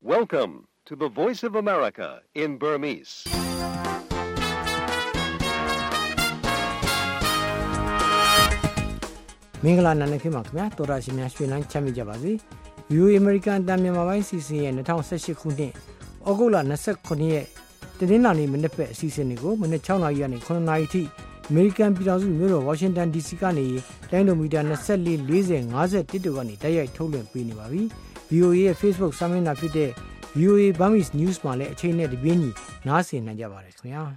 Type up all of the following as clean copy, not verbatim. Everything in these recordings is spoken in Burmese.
Welcome to the Voice of America in Burmese. ။မင်္ဂလာနံနက်ခင်းပါခင်ဗျာတော်ရရှင်များရွှေလန်းချမ်းမြေ့ကြပါစေ။ VOA American တန်မြန်မာပိုင်းစီစဉ်ရဲ့2018ခုနှစ်ဩဂုတ်လ29ရက်တင်းနာနေမနေ့ပဲအစီအစဉ်တွေကိုမနေ့6နာရီကနေ9နာရီထိ American ပြည်ထောင်စုမြို့တော် Washington DC ကနေတိုင်းလိုမီတာ24 40 51တို့ကနေတိုက်ရိုက်ထုတ်လွှင့်ပေးနေပါပြီ။ VOA ရဲ့ Facebook စာမျက်နှာဖြစ်တဲ့ VOA Burmese News မှာလည်းအချိန်နဲ့တပြေးညီနားဆင်နိုင်ကြပါတယ်ခင်ဗျာ။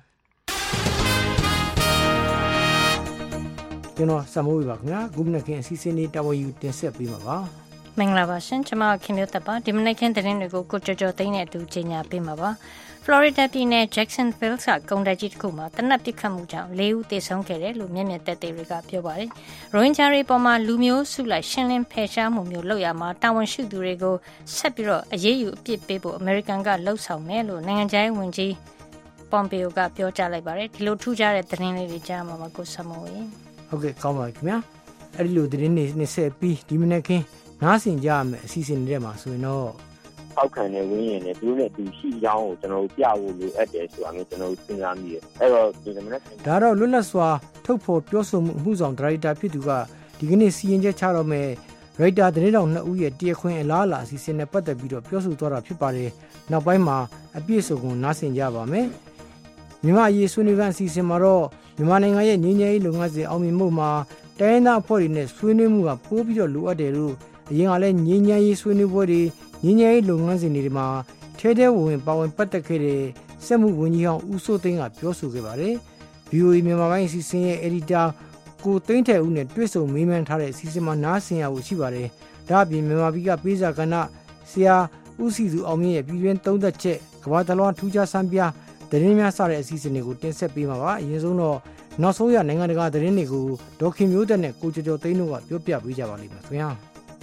ကျွန်တော်စမိုးပါခင်ဗျာဂုဏ်နခင်အစီအစဉ်လေးတော်ယူတင်ဆက်ပေးမှာပါမင်္ဂလာပါရှင်ကျွန်မခင်မျိုးသက်ပါဒီမနေ့ခင်းသတင်းတွေကိုကိုကြော်ကြော်သိန်းနဲ့အတူကြီးညာပေးမှာပါဖလော်ရီဒါပြည်နယ် Jacksonville ကကုန်တိုက်ကြီးတစ်ခုမှာတနက်ပစ်ခတ်မှုကြောင့်၄ဦးသေဆုံးခဲ့တယ်လို့မျက်မြင်သက်သေတွေကပြောပါတယ်ရိုဟင်ဂျာတွေပေါ်မှာလူမျိုးစုလိုက်ရှင်းလင်းဖယ်ရှားမှုမျိုးလုပ်ရမှာတာဝန်ရှိသူတွေကိုဆက်ပြီးတော့အရေးယူအပြစ်ပေးဖို့အမေရိကန်ကလှုံ့ဆော်မယ်လို့နိုင်ငံခြားရေးဝန်ကြီးပွန်ပီယိုကပြောကြားလိုက်ပါတယ်ဒီလိုထူးခြားတဲ့သတင်းလေးတွေကြားမှာပါကိုစမိုးရေဟုတ်ကဲ့ကောင်းပါပြီခင်ဗျာအဲ့ဒီလိုသတင်းတွေနဲ့ဆက်ပြီးဒီမနေ့ခင်းနားဆင်ကြရမယ်အစီအစဉ်တွေမှာဆိုရင်တော့ထောက်ခံတဲ့ဝင်းရင်လည်းသူတို့နဲ့သူရှိကြောင်းကိုကျွန်တော်တို့ပြဖို့လိုအပ်တယ်ဆိုတာမျိုးကျွန်တော်တို့စဉ်းစားမိတယ်အဲ့တော့ဒီမနေ့ဒါတော့လွတ်လပ်စွာထုတ်ဖော်ပြောဆိုမှုအမှုဆောင်ဒါရိုက်တာဖြစ်သူကဒီကနေ့စီရင်ချက်ချတော့မယ်ရိုက်တာသတင်းတော်2ဦးရဲ့တရားခွင်အလားအလာအစီအစဉ်နဲ့ပတ်သက်ပြီးတော့ပြောဆိုသွားတာဖြစ်ပါတယ်နောက်ပိုင်းမှာအပြည့်အစုံကိုနားဆင်ကြပါမယ်မြန်မာရေးဆွေးနွေးခန်းအစီအစဉ်မှာတော့မြန်မာနိုင်ငံရဲ့ငြိမ်းချမ်းရေးလုပ်ငန်းစဉ်အောင်မြင်မှုမှာတိုင်းဒေသအဖွဲ့တွေနဲ့ဆွေးနွေးမှုကပိုးပြီးတော့လိုအပ်တယ်လို့အရင်ကလည်းငြိမ်းချမ်းရေးဆွေးနွေးပွဲတွေငြိမ်းချမ်းရေးလုပ်ငန်းစဉ်တွေမှာထဲထဲဝင်ပါဝင်ပတ်သက်ခဲ့တဲ့စက်မှုဝန်ကြီးဟောင်းဦးစိုးသိန်းကပြောဆိုခဲ့ပါတယ်။ VOA မြန်မာပိုင်းအစီအစဉ်ရဲ့ editor ကိုသိန်းထက်ဦးနဲ့တွေ့ဆုံမေးမြန်းထားတဲ့အစီအစဉ်မှာနားဆင်ရဖို့ရှိပါတယ်။ဒါ့အပြင်မြန်မာပြည်ကပေးစာကဏ္ဍဆရာဦးစီသူအောင်မြင့်ရဲ့ပြည်တွင်းသုံးသက်ချက်ကမ္ဘာတလွှားထူးခြားဆန်းပြသတင်းများစတဲ့အစီအစဉ်တွေကိုတင်ဆက်ပေးမှာပါ။အရင်ဆုံးတော့နောက်ဆုံးရနိုင်ငံတကာသတင်းတွေကိုဒေါခင်မျိုးသက်နဲ့ကိုကျော်ကျော်သိန်းတို့ကပြောပြပေးကြပါလိမ့်မယ်ခင်ဗျာ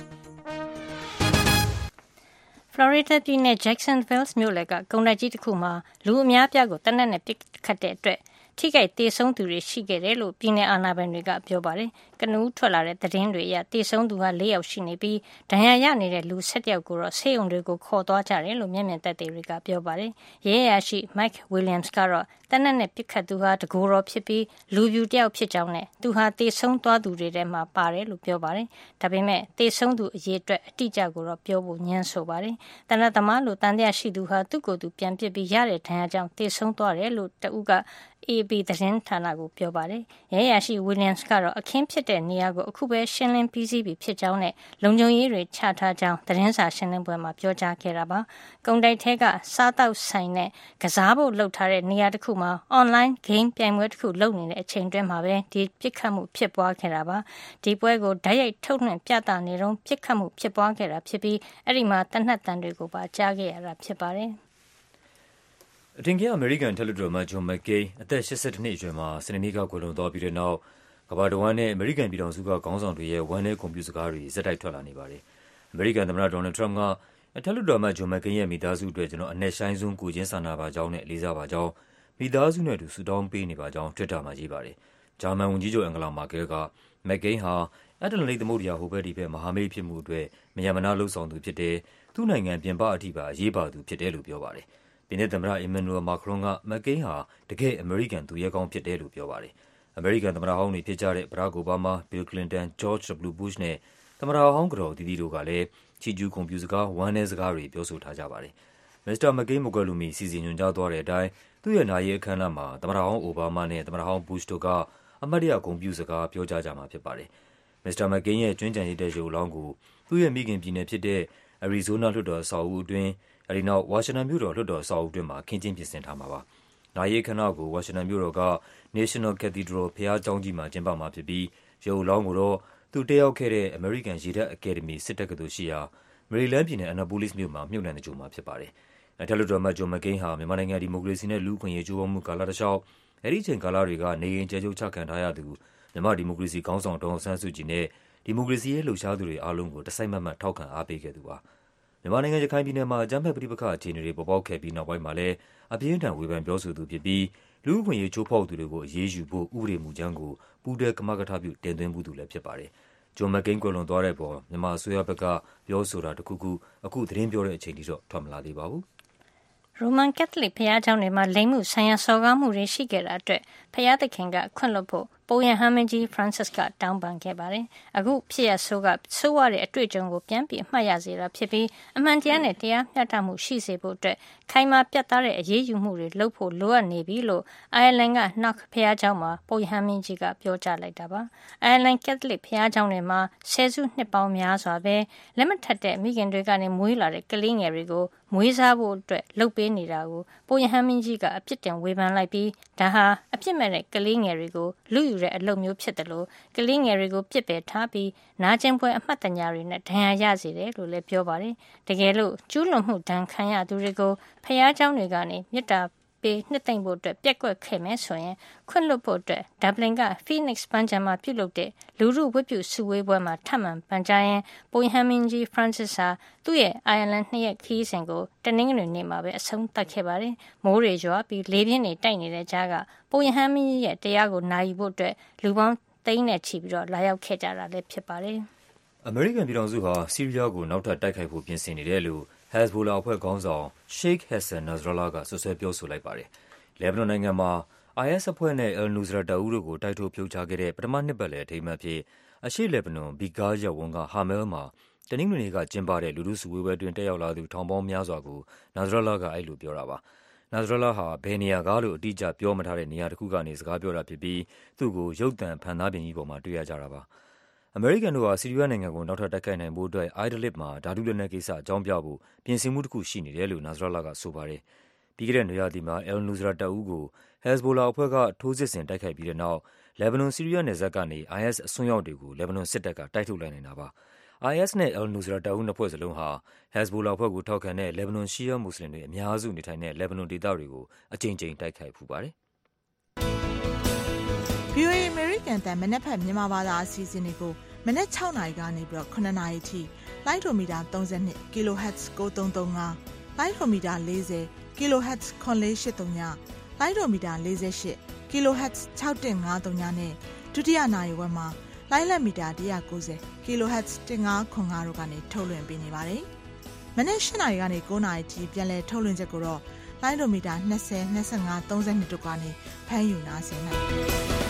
ဖလော်ရီဒါပြည်နယ် Jacksonville မြို့လယ်ကကုန်တိုက်ကြီးတစ်ခုမှာလူအများပြားကိုတနက်နဲ့ပစ်ခတ်တဲ့အတွက်ထိခိုက်ဒေဆုံးသူတွေရှိခဲ့တယ်လို့ပြည်내အာဏာပိုင်တွေကပြောပါတယ်။ကနဦးထွက်လာတဲ့သတင်းတွေအရဒေဆုံးသူ4ယောက်ရှိနေပြီးဒဏ်ရာရနေတဲ့လူ7ယောက်ကိုတော့ဆေးရုံတွေကိုခေါ်သွားကြတယ်လို့မျက်မြင်သက်သေတွေကပြောပါတယ်။ရဲအရာရှိ Mike Williams ကတော့တနက်နဲ့ပစ်ခတ်သူဟာတကိုယ်တော်ဖြစ်ပြီးလူပြူတယောက်ဖြစ်ကြောင်းနဲ့သူဟာဒေဆုံးသွားသူတွေထဲမှာပါတယ်လို့ပြောပါတယ်။ဒါပေမဲ့ဒေဆုံးသူအရေးအတွက်အတိအကျကိုတော့ပြောဖို့ညှင်းဆိုပါတယ်။တနက်သမားလို့တန်တရားရှိသူဟာသူ့ကိုယ်သူပြန်ပစ်ပြီးရတဲ့ဒဏ်ရာကြောင့်ဒေဆုံးသွားတယ်လို့တဦးကAP သတင်းဌာနကိုပြောပါတယ်။ရဲရရှိ Williams ကတော့အခင်းဖြစ်တဲ့နေရာကိုအခုပဲရှင်းလင်းပြီးစီးပြီဖြစ်ကြောင်းနဲ့လုံခြုံရေးတွေချထားကြောင်းသတင်းစာရှင်းလင်းပွဲမှာပြောကြားခဲ့တာပါ။ကုန်တိုက်ထဲကစားတောက်ဆိုင်နဲ့ကစားဖို့လုပ်ထားတဲ့နေရာတစ်ခုမှာ online game ပြိုင်ပွဲတစ်ခုလုပ်နေတဲ့အချိန်တွင်းမှာပဲဒီပြစ်ခတ်မှုဖြစ်ပွားခဲ့တာပါ။ဒီပွဲကိုဓာတ်ရိုက်ထုတ်လွှင့်ပြသနေတော့ပြစ်ခတ်မှုဖြစ်ပွားခဲ့တာဖြစ်ပြီးအဲ့ဒီမှာတနက်တန်တွေကိုပါကြားခဲ့ရတာဖြစ်ပါတယ်။အထင်ကြီးအမေရိကန်တယ်လီဒရမာဂျွန်မက်ကိန်းအသက်82နှစ်အရွယ်မှာစနေနေ့ကကွယ်လွန်သွားပြီးတဲ့နောက်ကမ္ဘာတဝန်းနဲ့အမေရိကန်ပြည်ထောင်စုကခေါင်းဆောင်တွေရဲ့ဝမ်းနည်းကွန်ပျူတာစကားတွေဇက်တိုက်ထွက်လာနေပါတယ်။အမေရိကန်သမ္မတဒေါ်နယ်ထရမ့်ကတယ်လီဒရမာဂျွန်မက်ကိန်းရဲ့မိသားစုအတွက်ကျွန်တော်အနက်ရှိုင်းဆုံးကိုချင်းစာနာပါကြောင်းနဲ့လေးစားပါကြောင်းမိသားစုနဲ့အတူဆုတောင်းပေးနေပါကြောင်း Twitter မှာရေးပါတယ်။ဂျာမန်ဝန်ကြီးချုပ်အန်ဂလာမာကဲလ်ကမက်ကိန်းဟာအတ္တလန္တိတ်သမုဒ္ဒရာဟိုဘက်ဒီဘက်မဟာမိတ်ဖြစ်မှုအတွက်မရမနာလှုပ်ဆောင်သူဖြစ်တယ်။သူ့နိုင်ငံပြင်ပအထိပါအရေးပါသူဖြစ်တယ်လို့ပြောပါတယ်။ပြည်내သမ္မတအီမန်နျူရယ်မာခရွန်ကမက်ကိန်းဟာတကယ့်အမေရိကန်သူရဲကောင်းဖြစ်တယ်လို့ပြောပါတယ်။အမေရိကန်သမ္မတဟောင်းတွေဖြစ်ကြတဲ့ဘရက်အိုဘားမား၊ဘီလ်ကလင်တန်၊ဂျော့ချ် W. ဘုရှ်နဲ့သမ္မတဟောင်းကတော်တီတီတို့ကလည်းချီကျူးဂုဏ်ပြုစကားဝမ်းနည်းစကားတွေပြောဆိုထားကြပါတယ်။မစ္စတာမက်ကိန်းမကွယ်လွန်မီစီစဉ်ညွှန်ကြားသွားတဲ့အတိုင်းသူ့ရဲ့နာရေးအခမ်းအနားမှာသမ္မတဟောင်းအိုဘားမားနဲ့သမ္မတဟောင်းဘုရှ်တို့ကအမတ်တရဂုဏ်ပြုစကားပြောကြားကြမှာဖြစ်ပါတယ်။မစ္စတာမက်ကိန်းရဲ့ကျွမ်းကျန်ရည်တဲ့ရုပ်အလောင်းကိုသူ့ရဲ့မိခင်ပြည်နယ်ဖြစ်တဲ့အရီဇိုးနားလွှတ်တော်အဆောက်အဦအတွင်းအဲဒီနောက်ဝါရှင်တန်မြို့တော်လွှတ်တော်အဆောက်အဦအတွင်းမှာခင်းကျင်းပြင်ဆင်ထားမှာပါ။နာရေးအခမ်းအနားကိုဝါရှင်တန်မြို့တော်က National Cathedral ဘုရားကျောင်းကြီးမှာကျင်းပမှာဖြစ်ပြီးရုပ်အလောင်းကိုတော့သူတက်ရောက်ခဲ့တဲ့အမေရိကန်ရေတပ်အကယ်ဒမီစစ်တက္ကသိုလ်ရှိရာမေရီလန်းပြည်နယ်အနာပိုလိစ်မြို့မှာမြုပ်နှံသဂြိုဟ်မှာဖြစ်ပါတယ်။တယ်လီဒရမာဂျွန်မက်ကိန်းဟာမြန်မာနိုင်ငံဒီမိုကရေစီနဲ့လူ့အခွင့်အရေးကြိုးပမ်းမှုကာလတစ်လျှောက်အဲဒီအချိန်ကာလတွေကနေရင်ကျဲချုပ်ချခံထားရသူမြန်မာဒီမိုကရေစီခေါင်းဆောင်ဒေါ်အောင်ဆန်းစုကြည်နဲ့ဒီမိုကရေစီရေးလှုပ်ရှားသူတွေအားလုံးကိုတစိုက်မတ်မတ်ထောက်ခံအားပေးခဲ့သူပါ။မြန်မာနိုင်ငံရခိုင်ပြည်နယ်မှာအကြမ်းဖက်ပဋိပက္ခအခြေအနေတွေပေါ်ပေါက်ခဲ့ပြီးနောက်ပိုင်းမှာလည်းအပြင်းထန်ဝေဖန်ပြောဆိုသူဖြစ်ပြီးလူ့အခွင့်အရေးချိုးဖောက်သူတွေကိုအရေးယူဖို့ဥပဒေမူကြမ်းကိုပူးတွဲကမကထပြုတင်သွင်းမှုသူလည်းဖြစ်ပါတယ်။ဂျွန်မက်ကိန်းကွယ်လွန်သွားတဲ့အပေါ်မြန်မာအစိုးရဘက်ကပြောဆိုတာတခုခုအခုသတင်းပြောတဲ့အချိန်ထိတော့ထွက်မလာသေးပါဘူး။ရိုမန်ကက်သလစ်ဘုရားကျောင်းတွေမှာလိင်မှုဆိုင်ရာစော်ကားမှုတွေရှိခဲ့တာအတွက်ဘုရားသခင်ကခွင့်လွှတ်ဖို့ပုပ်ရဟန်းမင်းကြီး Francis ကတောင်းပန်ခဲ့ပါတယ်။အခုဖြစ်ရပ်ဆိုးကဆိုးရတဲ့အတွေ့အကြုံကိုပြန်ပြီးအမှတ်ရစေတာဖြစ်ပြီးအမှန်တရားနဲ့တရားမျှတမှုရှိစေဖို့အတွက်ခိုင်မာပြတ်သားတဲ့အရေးယူမှုတွေလုပ်ဖို့လိုအပ်နေပြီလို့အိုင်ယာလန်က Knock ဘုရားကျောင်းမှာပုပ်ရဟန်းမင်းကြီးကပြောကြားလိုက်တာပါ။အိုင်ယာလန်ကက်သလစ်ဘုရားကျောင်းတွေမှာဆယ်စုနှစ်ပေါင်းများစွာပဲလက်မထက်တဲ့မိခင်တွေကနေမွေးလာတဲ့ကလေးငယ်တွေကိုမွေးစားဖို့အတွက်လုပ်ပေးနေတာကိုပုပ်ရဟန်းမင်းကြီးကအပြစ်တင်ဝေဖန်လိုက်ပြီးဒါဟာအပြစ်မဲ့တဲ့ကလေးငယ်တွေကိုလူယူတဲ့အလုပ်မျိုးဖြစ်တယ်လို့ကလေးငယ်တွေကိုပြစ်ပယ်ထားပြီးနာကျင်ပွဲအမှတ်တညာတွေနဲ့ဒဏ်ရာရစေတယ်လို့လည်းပြောပါတယ်။တကယ်လို့ကျူးလွန်မှုဒဏ်ခံရသူတွေကိုဖျားเจ้าတွေကနေမြစ်တာပေးနှစ်သိမ့်ဖို့အတွက်ပြက်ကွက်ခဲ့မယ်ဆိုရင်ခွင့်လွှတ်ဖို့အတွက်ဒဗလင်က Phoenix ပန်းချံမှာပြုလုပ်တဲ့လူထုဝတ်ပြုစုဝေးပွဲမှာထပ်မံပန်ကြားရင်ပုပ်ရဟန်းမင်းကြီး Francis ဟာသူ့ရဲ့အိုင်ယာလန်2ရက်ခီးစဉ်ကိုတနင်္ဂနွေနေ့မှာပဲအဆုံးသတ်ခဲ့ပါတယ်။မိုးတွေရွာပြီးလေပြင်းတွေတိုက်နေတဲ့ကြားကပုပ်ရဟန်းမင်းကြီးရဲ့တရားကိုနာယူဖို့အတွက်လူပေါင်းသိန်းနဲ့ချီပြီးတော့လာရောက်ခဲ့ကြတာလည်းဖြစ်ပါတယ်။အမေရိကန်ပြည်ထောင်စုဟာဆီးရီးယားကိုနောက်ထပ်တိုက်ခိုက်ဖို့ပြင်ဆင်နေတယ်လို့Hezbollah အဖွဲ့ခေါင်းဆောင် Sheikh Hassan Nasrallah ကဆွဆွဲပြောဆိုလိုက်ပါတယ်။လက်ဘနွန်နိုင်ငံမှာ IS အဖွဲ့နဲ့ al-Nusra တပ်ဦးတို့ကိုတိုက်ထုတ်ဖြုတ်ချခဲ့တဲ့ပထမနှစ်ပတ်လည်အထိမ်းအမှတ်အဖြစ်အရှေ့လက်ဘနွန်ဘီကားရပ်ဝန်းကဟာမဲလ်မှာတနင်္ဂနွေနေ့ကကျင်းပတဲ့လူထုစုဝေးပွဲတွင်တက်ရောက်လာသူထောင်ပေါင်းများစွာကို Nasrallah ကအဲ့လိုပြောတာပါ။ Nasrallah ဟာဘယ်နေရာကလို့အတိအကျပြောမထားတဲ့နေရာတစ်ခုကနေစကားပြောတာဖြစ်ပြီးသူ့ကိုရုပ်သံဖန်သားပြင်ကြီးပေါ်မှာတွေ့ရကြတာပါ။အမေရိကန်တို့ဟာဆီးရီးယားနိုင်ငံကိုနောက်ထပ်တိုက်ခိုက်နိုင်ဖို့အတွက် Idlib မှာဓာတုလက်နက်ကိစ္စအကြောင်းပြဖို့ပြင်ဆင်မှုတစ်ခုရှိနေတယ်လို့ Nasrallah ကဆိုပါတယ်။ပြီးခဲ့တဲ့နွေရာသီမှာ al-Nusra တပ်ဦးကို Hezbollah အဖွဲ့ကထိုးစစ်ဆင်တိုက်ခိုက်ပြီးတဲ့နောက်လက်ဘနွန်ဆီးရီးယားနယ်စပ်ကနေ IS အစွန်းရောက်တွေကိုလက်ဘနွန်စစ်တပ်ကတိုက်ထုတ်လိုက်နိုင်တာပါ။ IS နဲ့ al-Nusra တပ်ဦးနှစ်ဖွဲ့စလုံးဟာ Hezbollah အဖွဲ့ကိုထောက်ခံတဲ့လက်ဘနွန်ရှီးယားမွတ်စလင်တွေအများစုနေထိုင်တဲ့လက်ဘနွန်ဒေသတွေကိုအကြိမ်ကြိမ်တိုက်ခိုက်ဖူးပါတယ်။ VOA American တန်မနက်ဖက်မြန်မာဘာသာအစီအစဉ်တွေကိုမနက်6နာရီကနေပြီးတော့9နာရီထိလိုင်းဒိုမီတာ32 kHz 9335လိုင်းဒိုမီတာ40 kHz 9483လိုင်းဒိုမီတာ48 kHz 6153နဲ့ဒုတိယနာရီဝက်မှာလိုင်းလက်မီတာ190 kHz 1505တို့ကနေထုတ်လွှင့်ပေးနေပါတယ်။မနက်8နာရီကနေ9နာရီထိပြန်လည်ထုတ်လွှင့်ချက်ကိုတော့လိုင်းဒိုမီတာ20 25 32တို့ကနေဖမ်းယူနားဆင်နိုင်ပါတယ်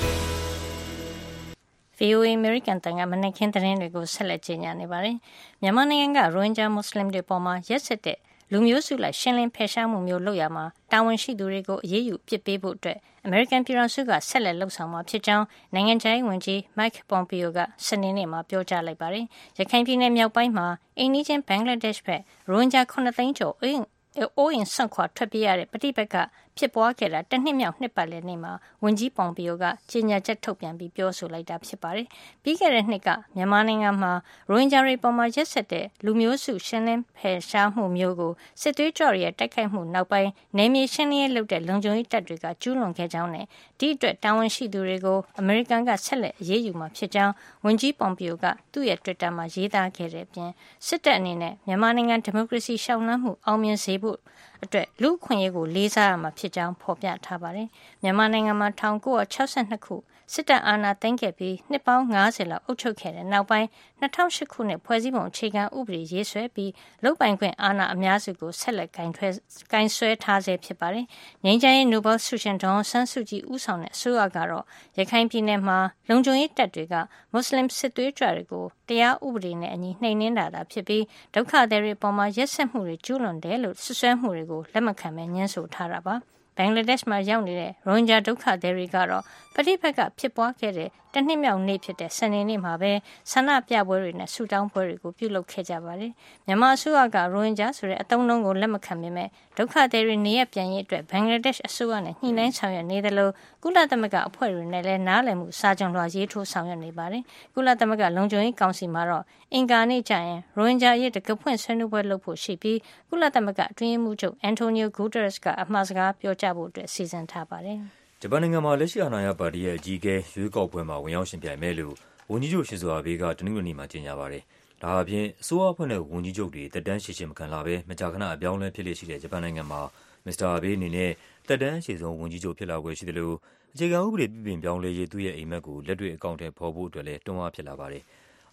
။ VOA American တန်ကမနက်ခင်းသတင်းတွေကိုဆက်လက်ကြေညာနေပါတယ်။မြန်မာနိုင်ငံကရိုဟင်ဂျာမွတ်စလင်တွေပေါ်မှာရက်စက်တဲ့လူမျိုးစုလိုက်ရှင်းလင်းဖယ်ရှားမှုမျိုးလုပ်ရမှာတာဝန်ရှိသူတွေကိုအရေးယူပစ်ပေးဖို့အတွက်အမေရိကန်ပြည်ထောင်စုကဆက်လက်လှုပ်ဆောင်မှာဖြစ်ကြောင်းနိုင်ငံခြားရေးဝန်ကြီး Mike Pompeo ကစနေနေ့မှာပြောကြားလိုက်ပါတယ်။ရခိုင်ပြည်နယ်မြောက်ပိုင်းမှာအိမ်နီးချင်းဘင်္ဂလားဒေ့ရှ်ဘက်ရိုဟင်ဂျာ9သိန်းကျော်အိုးအိမ်ဆွန့်ခွာထွက်ပြေးရတဲ့ပဋိပက္ခဖြစ်ပွားခဲ့တာတစ်နှစ်မြောက်နှစ်ပတ်လည်နေ့မှာဝန်ကြီးပွန်ပီယိုကကြေညာချက်ထုတ်ပြန်ပြီးပြောဆိုလိုက်တာဖြစ်ပါတယ်။ပြီးခဲ့တဲ့နှစ်ကမြန်မာနိုင်ငံမှာရိုဟင်ဂျာတွေပေါ်မှာရက်စက်တဲ့လူမျိုးစုရှင်းလင်းဖယ်ရှားမှုမျိုးကိုစစ်သွေးကြွတွေရဲ့တိုက်ခိုက်မှုနောက်ပိုင်းနယ်မြေရှင်းလင်းရေးလုပ်တဲ့လုံခြုံရေးတပ်တွေကကျူးလွန်ခဲ့ကြောင်းနဲ့ဒီအတွက်တာဝန်ရှိသူတွေကိုအမေရိကန်ကဆက်လက်အရေးယူမှာဖြစ်ကြောင်းဝန်ကြီးပွန်ပီယိုကသူ့ရဲ့ Twitter မှာရေးသားခဲ့တဲ့အပြင်စစ်တပ်အနေနဲ့မြန်မာနိုင်ငံဒီမိုကရေစီရှောင်လန်းမှုအောင်မြင်စေဖို့အတွက်လူ့အခွင့်အရေးကိုလေးစားရမှာဖြစ်ကြောင်းဖော်ပြထားပါတယ်။မြန်မာနိုင်ငံမှာ1962ခုစစ်တပ်အာဏာသိမ်းခဲ့ပြီးနှစ်ပေါင်း90လောက်အုပ်ချုပ်ခဲ့တဲ့နောက်ပိုင်း2008ခုနှစ်ဖွဲ့စည်းပုံအခြေခံဥပဒေရေးဆွဲပြီးလုပ်ပိုင်ခွင့်အာဏာအများစုကိုဆက်လက်ကင်ဆွဲထားဆဲဖြစ်ပါတယ်။ငြိမ်းချမ်းရေးနိုဘယ်ဆုရှင်ဒေါ်အောင်ဆန်းစုကြည်ဦးဆောင်တဲ့အစိုးရကတော့ရခိုင်ပြည်နယ်မှာလုံခြုံရေးတပ်တွေကမွတ်စလင်စစ်သွေးကြွတွေကိုတရားဥပဒေနဲ့အညီနှိမ်နင်းတာဖြစ်ပြီးဒုက္ခသည်တွေပေါ်မှာရက်စက်မှုတွေကျူးလွန်တယ်လို့ဆွဆွဲမှုတွေကိုလက်မခံဘဲညှင်းဆိုထားတာပါဘင်္ဂလားဒေ့ရှ်မှာရောက်နေတဲ့ရိုဟင်ဂျာဒုက္ခသည်တွေကတော့ပဋိပက္ခဖြစ်ပွားခဲ့တဲ့တနှစ်မြောက်နေ့ဖြစ်တဲ့စနေနေ့မှာပဲဆန္ဒပြပွဲတွေနဲ့ဆူတောင်းပွဲတွေကိုပြုလုပ်ခဲ့ကြပါတယ်။မြန်မာအစိုးရကရိုဟင်ဂျာဆိုတဲ့အသုံးအနှုန်းကိုလက်မခံပေမဲ့ဒုက္ခသည်တွေနေရပြန်ရေးအတွက်ဘင်္ဂလားဒေ့ရှ်အစိုးရနဲ့ညှိနှိုင်းဆောင်ရွက်နေတယ်လို့ကုလသမဂ္ဂအဖွဲ့တွေနဲ့လည်းနားလည်မှုစာချုပ်လွှာရေးထိုးဆောင်ရွက်နေပါတယ်။ကုလသမဂ္ဂလုံခြုံရေးကောင်စီမှာတော့အင်္ဂါနေ့ကျရင်ရိုဟင်ဂျာရေးတကဖွင့်ဆွေးနွေးပွဲလုပ်ဖို့ရှိပြီးကုလသမဂ္ဂအတွင်းရေးမှူးချုပ်အန်တိုနီယိုဂူတာရက်စ်ကအမှာစကားပြောကြားဖို့အတွက်စီစဉ်ထားပါတယ်။ဂျပန်နိုင်ငံမှာလက်ရှိအာဏာရပါတီရဲ့အကြီးအကဲရွေးကောက်ပွဲမှာဝင်ရောက်ရှင်ပြိုင်မယ်လို့ဝန်ကြီးချုပ်ရှင်ဇိုအာဘေးကတနင်္ဂနွေနေ့မှာကြေညာပါတယ်။ဒါအပြင်အစိုးရအဖွဲ့နဲ့ဝန်ကြီးချုပ်တွေတက်တန်းရှည်ရှည်မခံလာဘဲမကြာခဏအပြောင်းလဲဖြစ်လေရှိတဲ့ဂျပန်နိုင်ငံမှာမစ္စတာအာဘေးအနေနဲ့တက်တန်းရှည်ဆုံးဝန်ကြီးချုပ်ဖြစ်လာွယ်ရှိတယ်လို့အခြေခံဥပဒေပြုပြင်ပြောင်းလဲရေးသူ့ရဲ့အိမ်မက်ကိုလက်တွေ့အကောင့်ထဲပေါ်ဖို့အတွက်လည်းတွန်းအားဖြစ်လာပါတယ်။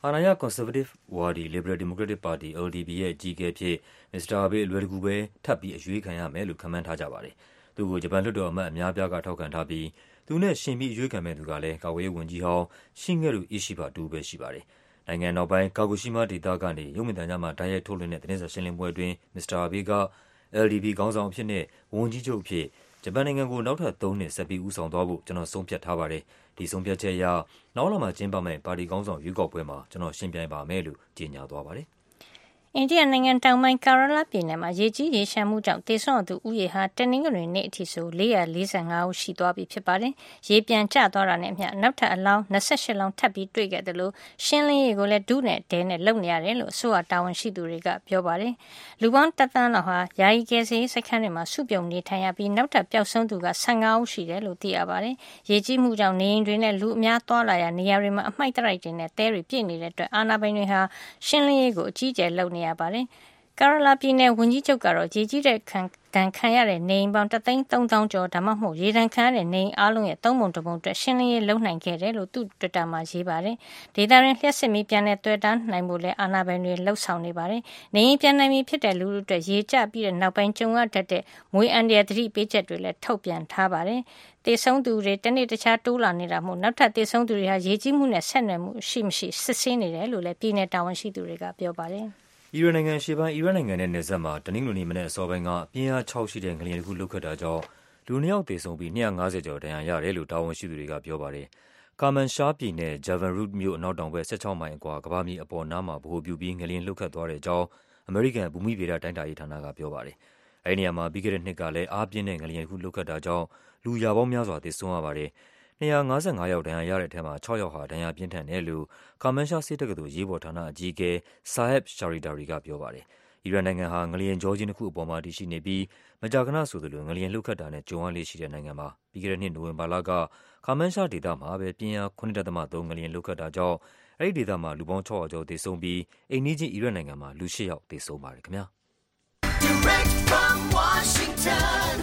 အာဏာရ Conservative ဝါဒီ Liberal Democratic Party (LDP) ရဲ့အကြီးအကဲအဖြစ် မစ္စတာအာဘေးအလွယ်တကူပဲထပ်ပြီးအရွေးခံရမယ်လို့ခန့်မှန်းထားကြပါတယ်။သူ့ကိုဂျပန်လွှတ်တော်အမတ်အများအပြားကထောက်ခံထားပြီးသူနဲ့ယှဉ်ပြီးအရွေးခံမယ့်သူကလည်းကာကွယ်ရေးဝန်ကြီးဟောင်း Shigeru Ishiba တဦးပဲရှိပါတယ်။နိုင်ငံအနောက်ပိုင်း ကာဂိုရှိမားဒေသကနေရုပ်မြင်သံကြားမှာတိုက်ရိုက်ထုတ်လွှင့်တဲ့သတင်းစာရှင်းလင်းပွဲအတွင်းမစ္စတာအာဘေးက LDP ခေါင်းဆောင်အဖြစ်နဲ့ဝန်ကြီးချုပ်အဖြစ်ဂျပန်နိုင်ငံကိုနောက်ထပ်3နှစ်ဆက်ပြီးဦးဆောင်သွားဖို့ကျွန်တော်ဆုံးဖြတ်ထားပါတယ်။ဒီဆုံးဖြတ်ချက်အရနောက်လမှာကျင်းပမယ့်ပါတီခေါင်းဆောင်ရွေးကောက်ပွဲမှာကျွန်တော်ယှဉ်ပြိုင်ပါမယ်လို့ကြေညာသွားပါတယ်။အိန္ဒိယနိုင်ငံတောင်ပိုင်းကာရာလာပြည်နယ်မှာရေကြီးရေရှမ်းမှုကြောင့်သေဆုံးသူဦးရေဟာတနင်္ဂနွေနေ့အထိဆို445ဦးရှိသွားပြီဖြစ်ပါတယ်။ရေပြန်ကျသွားတာနဲ့အမျှနောက်ထပ်အလောင်း28လောင်းထပ်ပြီးတွေ့ခဲ့တယ်လို့ရှင်းလင်းရေးကိုလည်းဒုနဲ့ဒဲနဲ့လုပ်နေရတယ်လို့အစိုးရတာဝန်ရှိသူတွေကပြောပါတယ်။လူပေါင်း1,000,000လောက်ဟာယာယီကယ်ဆယ်ရေးစခန်းတွေမှာစုပြုံနေထိုင်ရပြီးနောက်ထပ်ပျောက်ဆုံးသူက15ဦးရှိတယ်လို့သိရပါတယ်။ရေကြီးမှုကြောင့်နေအိမ်တွေနဲ့လူအများသွားလာရာနေရာတွေမှာအမှိုက်တရိုက်တွေနဲ့တဲတွေပြည့်နေတဲ့အတွက်အာဏာပိုင်တွေဟာရှင်းလင်းရေးကိုအကြီးအကျယ်လုပ်နေရပါတယ်။ကာရာလာပြည်နယ်ဝန်ကြီးချုပ်ကတော့ရေကြီးတဲ့ဒဏ်ခံရတဲ့နေအိမ်ပေါင်း1,300,000 ကျော်ဒါမှမဟုတ်ရေဒဏ်ခံရတဲ့နေအိမ်အားလုံးရဲ့3ပုံ1ပုံအတွက်ရှင်းလင်းရေးလုပ်နိုင်ခဲ့တယ်လို့သူ့ Twitter မှာရေးပါတယ်။ဒေသတွင်းလျှက်စစ်မီးပြန်လည်တွေ့တာနိုင်ဖို့လဲအာဏာပိုင်တွေလှုပ်ဆောင်နေပါတယ်။နေအိမ်ပြန်နိုင်ပြီဖြစ်တဲ့လူတွေအတွက်ရေကျပြီးတဲ့နောက်ပိုင်းကြုံရတတ်တဲ့မွေးအန္တရာယ်သတိပေးချက်တွေလည်းထုတ်ပြန်ထားပါတယ်။သေဆုံးသူတွေတနေ့တခြားတိုးလာနေတာမို့နောက်ထပ်သေဆုံးသူတွေဟာရေကြီးမှုနဲ့ဆက်နွယ်မှုရှိမရှိစစ်ဆေးနေတယ်လို့လည်းပြည်내တာဝန်ရှိသူတွေကပြောပါတယ်။အီရန်နိုင်ငံရှေ့ပိုင်းအီရန်နိုင်ငံနဲ့နယ်စပ်မှာတနင်္ဂနွေနေ့မနေ့အစောပိုင်းကပြင်းအား6ရှိတဲ့ငလျင်တစ်ခုလှုပ်ခတ်တာကြောင့်လူ2ယောက်သေဆုံးပြီး250ကျော်ဒဏ်ရာရတယ်လို့တာဝန်ရှိသူတွေကပြောပါတယ်။ကာမန်ရှားပြည်နယ် Javan Root မြို့အနောက်တောင်ဘက်16မိုင်အကွာကမ္ဘာမြေအပေါ်နားမှာဗဟိုပြုပြီးငလျင်လှုပ်ခတ်သွားတဲ့အကြောင်းအမေရိကန်ဘူမိဗေဒတိုင်းတာရေးဌာနကပြောပါတယ်။အဲဒီနေရာမှာပြီးခဲ့တဲ့နှစ်ကလည်းအားပြင်းတဲ့ငလျင်တစ်ခုလှုပ်ခတ်တာကြောင့်လူရာပေါင်းများစွာသေဆုံးရပါတယ်။255ယောက်ဒဏ်ရာရတဲ့အထက်မှာ6ယောက်ဟာဒဏ်ရာပြင်းထန်တယ်လို့ကာမန်ရှားဆေးတက္ကသိုလ်ရေးပေါ်ဌာနအကြီးအကဲ Saeb Sharidari ကပြောပါတယ်။အီရန်နိုင်ငံဟာငလျင်ကြောကြီးနှစ်ခုအပေါ်မှာတည်ရှိနေပြီးမကြာခဏဆိုသလိုငလျင်လှုပ်ခတ်တာနဲ့ကြုံရလေ့ရှိတဲ့နိုင်ငံပါ။ပြီးခဲ့တဲ့နှစ်နိုဝင်ဘာလကကာမန်ရှားဒေသမှာပဲပြင်းအား 9.3 ငလျင်လှုပ်ခတ်တာကြောင့်အဲဒီဒေသမှာလူပေါင်း600ကျော်သေဆုံးပြီးအိမ်နီးချင်းအီရတ်နိုင်ငံမှာလူ8ယောက်သေဆုံးပါတယ်ခင်ဗျာ။ Direct from Washington,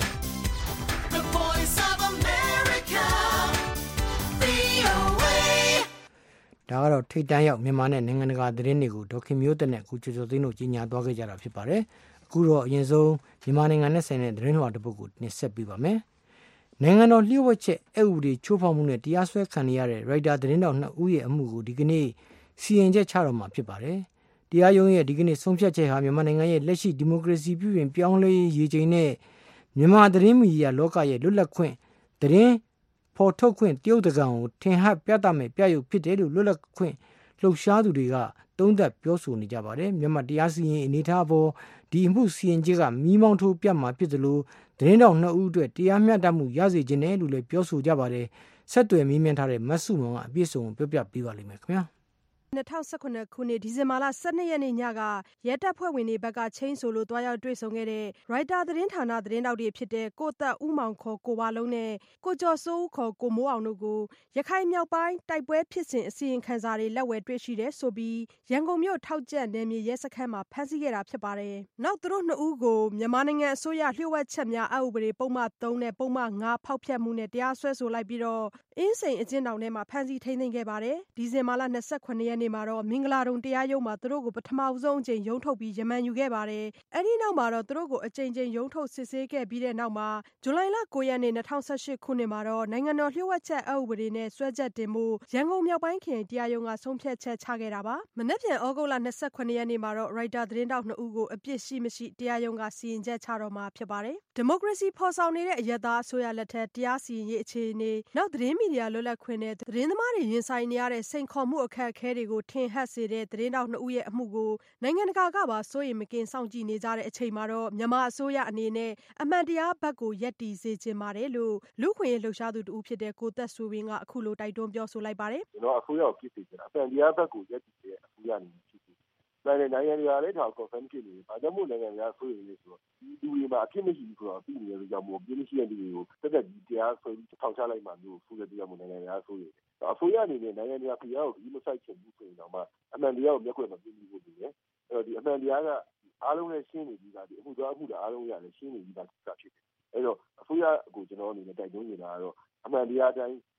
the voice of America, VOA ဒါကတော့ထိတ်တန့်ရောက်မြန်မာနဲ့နိုင်ငံတကာသတင်းတွေကိုဒေါခင်မျိုးတဲ့နဲ့အခုကျော်ကျော်သိန်းတို့ကြီးညာသွားခဲ့ကြတာဖြစ်ပါတယ်။အခုတော့အရင်ဆုံးမြန်မာနိုင်ငံနဲ့ဆိုင်တဲ့သတင်းလွှာတစ်ပုဒ်ကိုတင်ဆက်ပေးပါမယ်။နိုင်ငံတော်လျှို့ဝှက်ချက်အဥပဒေချိုးဖောက်မှုနဲ့တရားစွဲခံရတဲ့ရိုက်တာသတင်းတောက်2ဦးရဲ့အမှုကိုဒီကနေ့စီရင်ချက်ချတော့မှာဖြစ်ပါတယ်။တရားရုံးရဲ့ဒီကနေ့ဆုံးဖြတ်ချက်ဟာမြန်မာနိုင်ငံရဲ့လက်ရှိဒီမိုကရေစီပြုပြင်ပြောင်းလဲရေးရည်ချိန်နဲ့မြန်မာသတင်းမီဒီယာလောကရဲ့လွတ်လပ်ခွင့်သတင်းဖော်ထုတ်ခွင့်တရုတ်တကောင်ကိုထင်ဟပ်ပြသမဲ့ပြရုပ်ဖြစ်တယ်လို့လွတ်လပ်ခွင့်လှုပ်ရှားသူတွေကသုံးသပ်ပြောဆိုနေကြပါတယ်မြန်မာတရားစီရင်အနေထားပေါ်ဒီအမှုစီရင်ချက်ကမီးမောင်းထိုးပြမှာဖြစ်သလိုသတင်းတောက်2ဦးအတွက်တရားမျှတမှုရစေခြင်းနဲ့လို့လည်းပြောဆိုကြပါတယ်ဆက်သွယ်မေးမြန်းထားတဲ့မဆုမောင်ကအပြည့်စုံပြောပြပေးပါလိမ့်မယ်ခင်ဗျာ 2019ခုနှစ်ဒီဇင်ဘာလ12ရက်နေ့ညကရဲတပ်ဖွဲ့ဝင်တွေဘက်ကချင်းဆိုလို့တွားရောက်တွေ့ဆုံခဲ့တဲ့ရိုက်တာသတင်းဌာနသတင်းတောက်တွေဖြစ်တဲ့ကိုသက်ဦးမောင်ခေါ်ကိုဝါလုံးနဲ့ကိုကျော်စိုးဦးခေါ်ကိုမိုးအောင်တို့ကိုရခိုင်မြောက်ပိုင်းတိုက်ပွဲဖြစ်စဉ်အစီရင်ခံစာတွေလက်ဝယ်တွေ့ရှိတယ်ဆိုပြီးရန်ကုန်မြို့ထောက်ကျက်နယ်မြေရဲစခန်းမှာဖမ်းဆီးခဲ့တာဖြစ်ပါတယ်။နောက်သူတို့2ဦးကိုမြန်မာနိုင်ငံအစိုးရလျှို့ဝှက်ချက်များအဥပဒေပုံမှန်3နဲ့ပုံမှန်5ဖောက်ဖျက်မှုနဲ့တရားစွဲဆိုလိုက်ပြီးတော့အင်းစိန်အကျဉ်းထောင်ထဲမှာဖမ်းဆီးထိန်းသိမ်းခဲ့ပါတယ်။ဒီဇင်ဘာလ28ရက်နေ့မှာတော့မင်္ဂလာတုံတရားရုံးမှာသူတို့ကိုပထမဆုံးအကြိမ်ရုံးထုတ်ပြီးရမန်ယူခဲ့ပါတယ်။အဲဒီနောက်မှာတော့သူတို့ကိုအကြိမ်ကြိမ်ရုံးထုတ်စစ်ဆေးခဲ့ပြီးတဲ့နောက်မှာဇူလိုင်လ9ရက်နေ့2018ခုနှစ်မှာတော့နိုင်ငံတော်လျှို့ဝှက်ချက်အဥပဒေနဲ့စွဲချက်တင်မှုရန်ကုန်မြောက်ပိုင်းခရိုင်တရားရုံးကဆုံးဖြတ်ချက်ချခဲ့တာပါ။မနက်ဖြန်ဩဂုတ်လ28ရက်နေ့မှာတော့ရိုက်တာသတင်းတောက်2ဦးကိုအပြစ်ရှိမရှိတရားရုံးကစီရင်ချက်ချတော့မှာဖြစ်ပါတယ်။ဒီမိုကရေစီဖော်ဆောင်နေတဲ့အရက်သားအစိုးရလက်ထက်တရားစီရင်ရေးအခြေအနေနောက်သတင်းမီဒီယာလွတ်လပ်ခွင့်နဲ့သတင်းသမားတွေရင်ဆိုင်နေရတဲ့စိန်ခေါ်မှုအခက်အခဲတွေကိုထင်ဟပ်စေတဲ့သတင်းတောက်2ဦးရဲ့အမှုကိုနိုင်ငံတကာကပါစိုးရိမ်မကင်းစောင့်ကြည့်နေကြတဲ့အချိန်မှာတော့မြန်မာအစိုးရအနေနဲ့အမှန်တရားဘက်ကိုရပ်တည်စေချင်ပါတယ်လို့လူ့ခွင့်ရေးလှုပ်ရှားသူတဦးဖြစ်တဲ့ကိုသက်ဆွေဝင်းကအခုလိုတိုက်တွန်းပြောဆိုလိုက်ပါတယ်။ကျွန်တော်အစိုးရကိုပြစ်စေချင်တာအမှန်တရားဘက်ကိုရပ်တည်တဲ့အစိုးရအနေနဲ့ဖြစ်တယ်။နိုင်ငံတရားလည်းထောက် confirm ဖြစ်နေတယ်။ဘာကြောင့်မို့နိုင်ငံတရားစိုးရိမ်နေဆိုတော့ဒီလူတွေမှာအဖြစ်မရှိဘူးဆိုတော့ပြီးနေရကြောင့်မို့ပြင်းမရှိတဲ့လူတွေကိုတက်ကြီးတရားဆွဲပြီးထောင်ချလိုက်မှမျိုးဆိုတဲ့တရားမို့နိုင်ငံတရားစိုးရိမ်အစိုးရအနေနဲ့နိုင်ငံတရားဖိအားကိုဒီမဆိုင်ချင်ဘူးဆိုရင်တော့မှအမှန်တရားကိုမျက်ကွယ်မပြုဘူးလို့ပြောတယ်။အဲ့တော့ဒီအမှန်တရားကအားလုံးနဲ့ရှင်းနေပြီးသားဒီအမှုသားအမှုအားလုံးရတယ်ရှင်းနေပြီးသားဖြစ်တယ်။အဲ့တော့အစိုးရကိုကျွန်တော်အနေနဲ့တိုက်တွန်းနေတာကတော့အမှန်တရားတိုင်း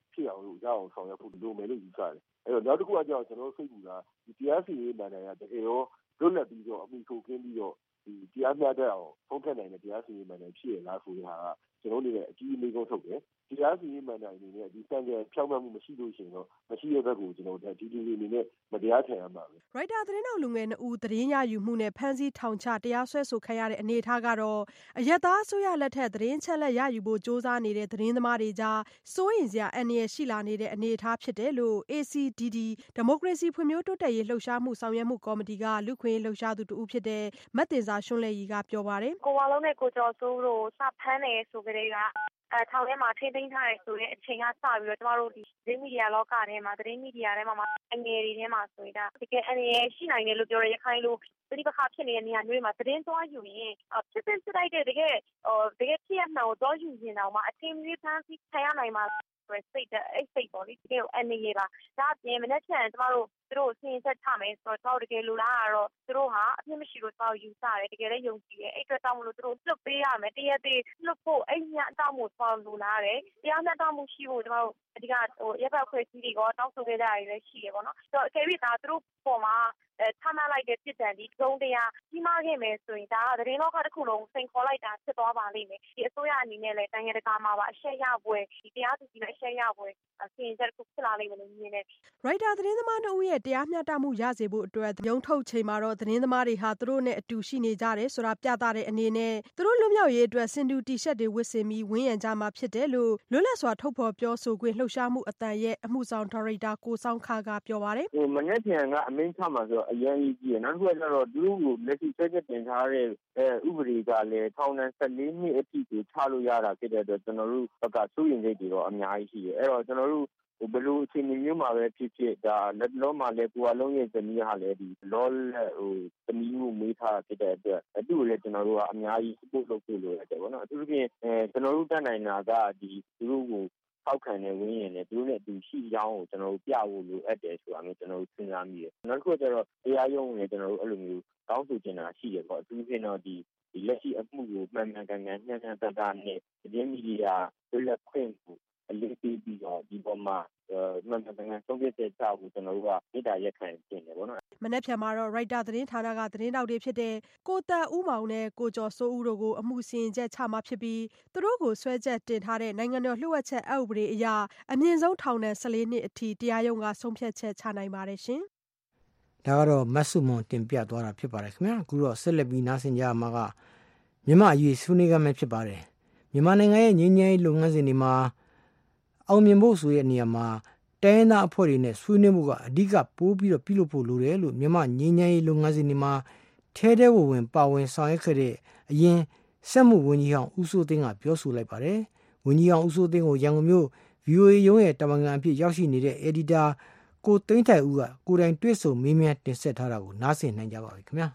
ဖြစ်အောင်လို့ရအောင်ဆောင်ရွက်ဖို့လိုမယ်လို့ယူဆတယ်အဲ့တော့နောက်တစ်ခုကကြောင့်ကျွန်တော်စိတ်ကူတာဒီတရားစီရင်မှန်တယ်ကတကယ်ရောလွတ်လပ်ပြီးတော့အမှုထုတ်ခင်းပြီးတော့ဒီတရားမျှတအောင်ဖုံးဖက်နိုင်တဲ့တရားစီရင်မှန်တယ်ဖြစ်ရလားဆိုတဲ့ဟာကကျွန်တော်တို့လည်းအကြီးအလေးဆုံးထုတ်တယ်တရားစီရင်မှန်တယ်အနေနဲ့ဒီစံကြဖြောက်မှတ်မှုမရှိလို့ရှိရင်တော့မရှိတဲ့ဘက်ကိုကျွန်တော်တို့ဒီအနေနဲ့မတရားထင်ရမှာပဲရိုက်တာသတင်းတော်လူငယ်2ဦးသတင်းရယူမှုနဲ့ဖမ်းဆီးထောင်ချတရားစွဲဆိုခံရတဲ့အနေအထားကတော့အရက်သားအစိုးရလက်ထက်သတင်းချက်လက်ရယူဖို့ကြိုးစားနေတဲ့သတင်းသမားတွေကြားစိုးရိမ်စရာအန္တရာယ်ရှိလာနေတဲ့အနေအထားဖြစ်တယ်လို့ ACDD ဒီမိုကရေစီဖွံ့ဖြိုးတိုးတက်ရေးလှုပ်ရှားမှုဆောင်ရွက်မှုကော်မတီကလူခွင့်လှုပ်ရှားသူတဦးဖြစ်တဲ့မတ်တင်စာရွှန်းလဲရီကပြောပါတယ်ကိုဝါလုံးနဲ့ကိုကျော်စိုးတို့စဖမ်းတယ်ဆိုကြတဲ့ကထောင်ထဲမှာထိန်းသိမ်းထားရဲဆိုတဲ့အချိန်ကစပြီးတော့ကျမတို့ဒီသတင်းမီဒီယာလောကထဲမှာသတင်းမီဒီယာထဲမှာအငယ်တွေထဲမှာဆိုရင်ဒါတကယ်အငယ်ရှိနိုင်တယ်လို့ပြောရရခိုင်လို့ဒီပခါဖြစ်နေတဲ့နေရာမျိုးမှာသတင်းသွားယူရင်ဖြစ်လိုက်တဲ့တကယ်ဖြစ်ရမှန်ကိုသွားယူရင်တော့မှအထင်ကြီးဖမ်းဆီးခံရနိုင်မှာစိတ်ပေါ်လေတကယ်အနေရပါဒါအပြင်မနေ့ကကျမတို့သူတို့ဆင်းဆက်ချမယ်ဆိုတော့တကယ်လိုလားကတော့သူတို့ဟာအပြစ်မရှိလို့တော့ယူဆတယ်တကယ်လည်းယုံကြည်တယ်အဲ့အတွက်တောင်းမလို့သူတို့လွတ်ပေးရမယ်တရက်သေးလွတ်ဖို့အဲ့ညတောင်းမှုတော့လိုလားတယ်တရားမျှတမှုရှိဖို့ကျမတို့အဓိကရပ်ဘက်ဖွဲ့စည်းတွေကတောင်းဆိုခဲ့ကြရတယ်လည်းရှိတယ်ပေါ့နော်ဆိုတော့အကယ်၍ဒါသူတို့ပေါ်မှာထမ်းလိုက်တဲ့ပြည်တန်ဒီဂုံတရားကြီးမားခဲ့မယ်ဆိုရင်ဒါကသတင်းလောကတစ်ခုလုံးစိန်ခေါ်လိုက်တာဖြစ်သွားပါလိမ့်မယ်ဒီအစိုးရအနေနဲ့လည်းတိုင်းရတကာမှာပါအရှက်ရပွဲဒီတရားသူကြီးလည်းအရှက်ရပွဲစီရင်ချက်တစ်ခုဖြစ်လာလိမ့်မယ်လို့မြင်တယ်ရိုက်တာသတင်းသမား2ဦးရဲ့တရားမျှတမှုရစေဖို့အတွက်ရုံးထုတ်ချိန်မှာတော့သတင်းသမားတွေဟာသူတို့နဲ့အတူရှိနေကြတယ်ဆိုတာပြသတဲ့အနေနဲ့သူတို့လွတ်မြောက်ရေးအတွက်စင်တူတီရှပ်တွေဝတ်ဆင်ပြီးဝန်းရံကြမှာဖြစ်တယ်လို့လွတ်လပ်စွာထုတ်ဖော်ပြောဆိုခွင့်လှုပ်ရှားမှုအသံရဲ့အမှုဆောင်ဒါရိုက်တာကိုဆောင်ခါကပြောပါတယ်မနေ့ပြန်ကအမင်းချမှာဆိုအရင်ကြီးကြီးနောက်တစ်ခုကတော့သူတို့ကိုလက်ရှိဆက်တင်ထားတဲ့ဥပဒေကလည်းထောင်ဒဏ်14နှစ်အထိကိုချလို့ရတာဖြစ်တဲ့အတွက်ကျွန်တော်တို့ဘက်ကစိုးရိမ်စိတ်တွေတော့အများကြီးရှိတယ်အဲ့တော့ကျွန်တော်တို့ဘယ်လိုအချိန်မျိုးမှာပဲဖြစ်ဖြစ်ဒါလက်လောမှာလည်းကိုယ်အလုံးရဲ့သမီးဟာလည်းဒီလောလက်သမီးကိုမေးထားဖြစ်တဲ့အတွက်သူ့ကိုလည်းကျွန်တော်တို့ကအများကြီး support လုပ်ပေးလို့ရတယ်ပေါ့နော်အထူးသဖြင့်ကျွန်တော်တို့တတ်နိုင်တာကဒီသူတို့ကိုထောက်ခံနေဝင်းရင်လည်းသူတို့နဲ့အတူရှိကြောင်းကိုကျွန်တော်တို့ပြဖို့လိုအပ်တယ်ဆိုတာမျိုးကျွန်တော်တို့စဉ်းစားမိတယ်နောက်တစ်ခုကျတော့တရားရုံးနဲ့ကျွန်တော်တို့အဲ့လိုမျိုးတောင်းဆိုချင်တာရှိတယ်ပေါ့အထူးသဖြင့်တော့ဒီလက်ရှိအမှုကိုမှန်မှန်ကန်ကန်ညံ့ညံ့တတနဲ့သတင်းမီဒီယာလက်ခွင့်ကိုအလေးပေးပြီးတော့ဒီပေါ်မှာမှန်မှန်ကန်ကန်ဆုံးဖြတ်ချက်ချဖို့ကျွန်တော်တို့ကမေတ္တာရက်ခံတင်တယ်ပေါ့နော်မနေ့ဖြန်မှာတော့ရိုက်တာသတင်းဌာနကသတင်းတောက်တွေဖြစ်တဲ့ကိုသက်ဦးမောင်နဲ့ကိုကျော်စိုးဦးတို့ကိုအမှုစီရင်ချက်ချမှာဖြစ်ပြီးသူတို့ကိုဆွဲချက်တင်ထားတဲ့နိုင်ငံတော်လျှို့ဝှက်ချက်အက်ဥပဒေအရအမြင့်ဆုံးထောင်ဒဏ်14နှစ်အထိတရားရုံးကဆုံးဖြတ်ချက်ချနိုင်ပါတယ်ရှင်ဒါကတော့မတ်ဆုမွန်တင်ပြသွားတာဖြစ်ပါတယ်ခင်ဗျာအခုတော့ဆက်လက်ပြီးနားဆင်ကြရမှာကမြန်မာအရေးဆွေးနွေးကြမယ်ဖြစ်ပါတယ်မြန်မာနိုင်ငံရဲ့ငြိမ်းချမ်းရေးလုပ်ငန်းစဉ်တွေမှာအောင်မြင်ဖို့ဆိုတဲ့နေရာမှာတိုင်းဒေသအဖွဲ့တွေနဲ့ဆွေးနွေးမှုကအဓိကပိုးပြီးတော့ပြုလုပ်ဖို့လိုတယ်လို့မြန်မာငြိမ်းချမ်းရေးလုပ်ငန်းစဉ်တွေမှာထဲထဲဝင်ပါဝင်ဆောင်ရွက်ခဲ့တဲ့အရင်စက်မှုဝန်ကြီးဟောင်းဦးစိုးသိန်းကပြောဆိုလိုက်ပါတယ်ဝန်ကြီးဟောင်းဦးစိုးသိန်းကိုရန်ကုန်မြို့ VOA ရုံးရဲ့တာဝန်ခံအဖြစ်ရောက်ရှိနေတဲ့ editor ကိုသိန်းထိုင်ဦးကကိုယ်တိုင်တွေ့ဆုံမေးမြန်းတင်ဆက်ထားတာကိုနားဆင်နိုင်ကြပါပြီခင်ဗျာ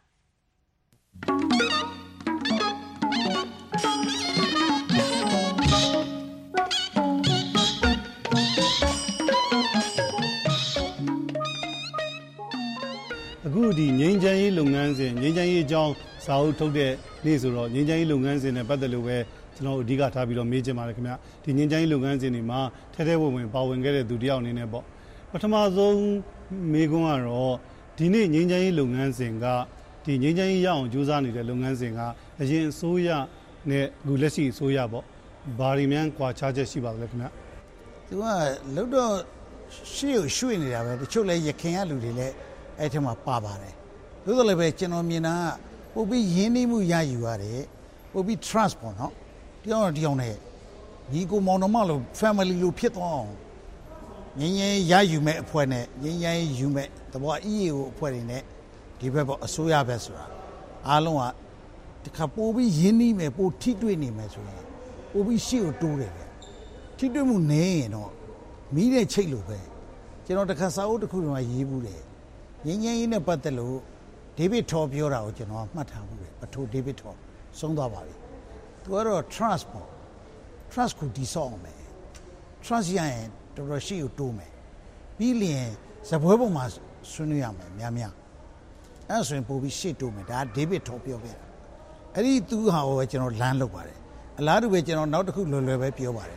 အခုဒီငြိမ်းချမ်းရေးလုပ်ငန်းစဉ်ငြိမ်းချမ်းရေးအကြောင်းစာအုပ်ထုတ်တဲ့နေ့ဆိုတော့ငြိမ်းချမ်းရေးလုပ်ငန်းစဉ်နဲ့ပတ်သက်လို့ပဲကျွန်တော်အဓိကထားပြီးတော့မေးချင်ပါတယ်ခင်ဗျာဒီငြိမ်းချမ်းရေးလုပ်ငန်းစဉ်တွေမှာထဲထဲဝင်ပါဝင်ခဲ့တဲ့သူတယောက်အနေနဲ့ပေါ့ပထမဆုံးမေးခွန်းကတော့ဒီနေ့ငြိမ်းချမ်းရေးလုပ်ငန်းစဉ်ကဒီငြိမ်းချမ်းရေးရအောင်ကြိုးစားနေတဲ့လုပ်ငန်းစဉ်ကအရင်အစိုးရနဲ့အခုလက်ရှိအစိုးရပေါ့ဘာတွေများကွာခြားချက်ရှိပါသလဲခင်ဗျာသူကလို့တော့ရှေ့ကိုရွှေ့နေတာပဲတချို့လဲရခင်ရလူတွေလည်းအဲ့ထက်မှပါပါတယ်သို့တော်လည်းပဲကျွန်တော်မြင်တာကပို့ပြီးရင်းနှီးမှုရယူရတယ်ပို့ပြီး trust ပေါ့နော်တယောက်နဲ့ညီကိုမောင်နှမလို့ family လို့ဖြစ်သွားအောင်ငင်းရယူမဲ့အဖွဲ့နဲ့ငင်းယူမဲ့တဘော EAO အဖွဲ့တွေနဲ့ဒီဘက်ပေါ့အစိုးရဘက်ဆိုတာအားလုံးကတခါပို့ပြီးရင်းနှီးမယ်ပို့ထိတွေ့နေမယ်ဆိုရင်ပို့ပြီးရှေ့ကိုတိုးတယ်ပဲထိတွေ့မှုနည်းရင်တော့မီးတဲ့ချိတ်လို့ပဲကျွန်တော်တခါစာအုပ်တစ်ခုမှရေးဘူးတယ်ငင်းရေးနဲ့ပတ်သက်လို့ဒေးဗစ်ထော်ပြောတာကိုကျွန်တော်မှတ်ထားဘူးတယ်ပထိုဒေးဗစ်ထော်ဆုံးသွားပါပြီသူကတော့ trust ပေါ့ trust ကိုတည်ဆောက်အောင်မယ် trust ရရင်တော်တော်ရှိကိုတိုးမယ်ပြီးလျင်ဇပွဲပုံမှာဆွေးနွေးရမယ်များအဲ့ဆိုရင်ပို့ပြီးရှေ့တိုးမယ်ဒါဒေးဗစ်ထော်ပြောခဲ့တာအဲ့ဒီသူဟာကိုပဲကျွန်တော်လမ်းလုပ်ပါတယ်အလားတူပဲကျွန်တော်နောက်တစ်ခုလွယ်လွယ်ပဲပြောပါတယ်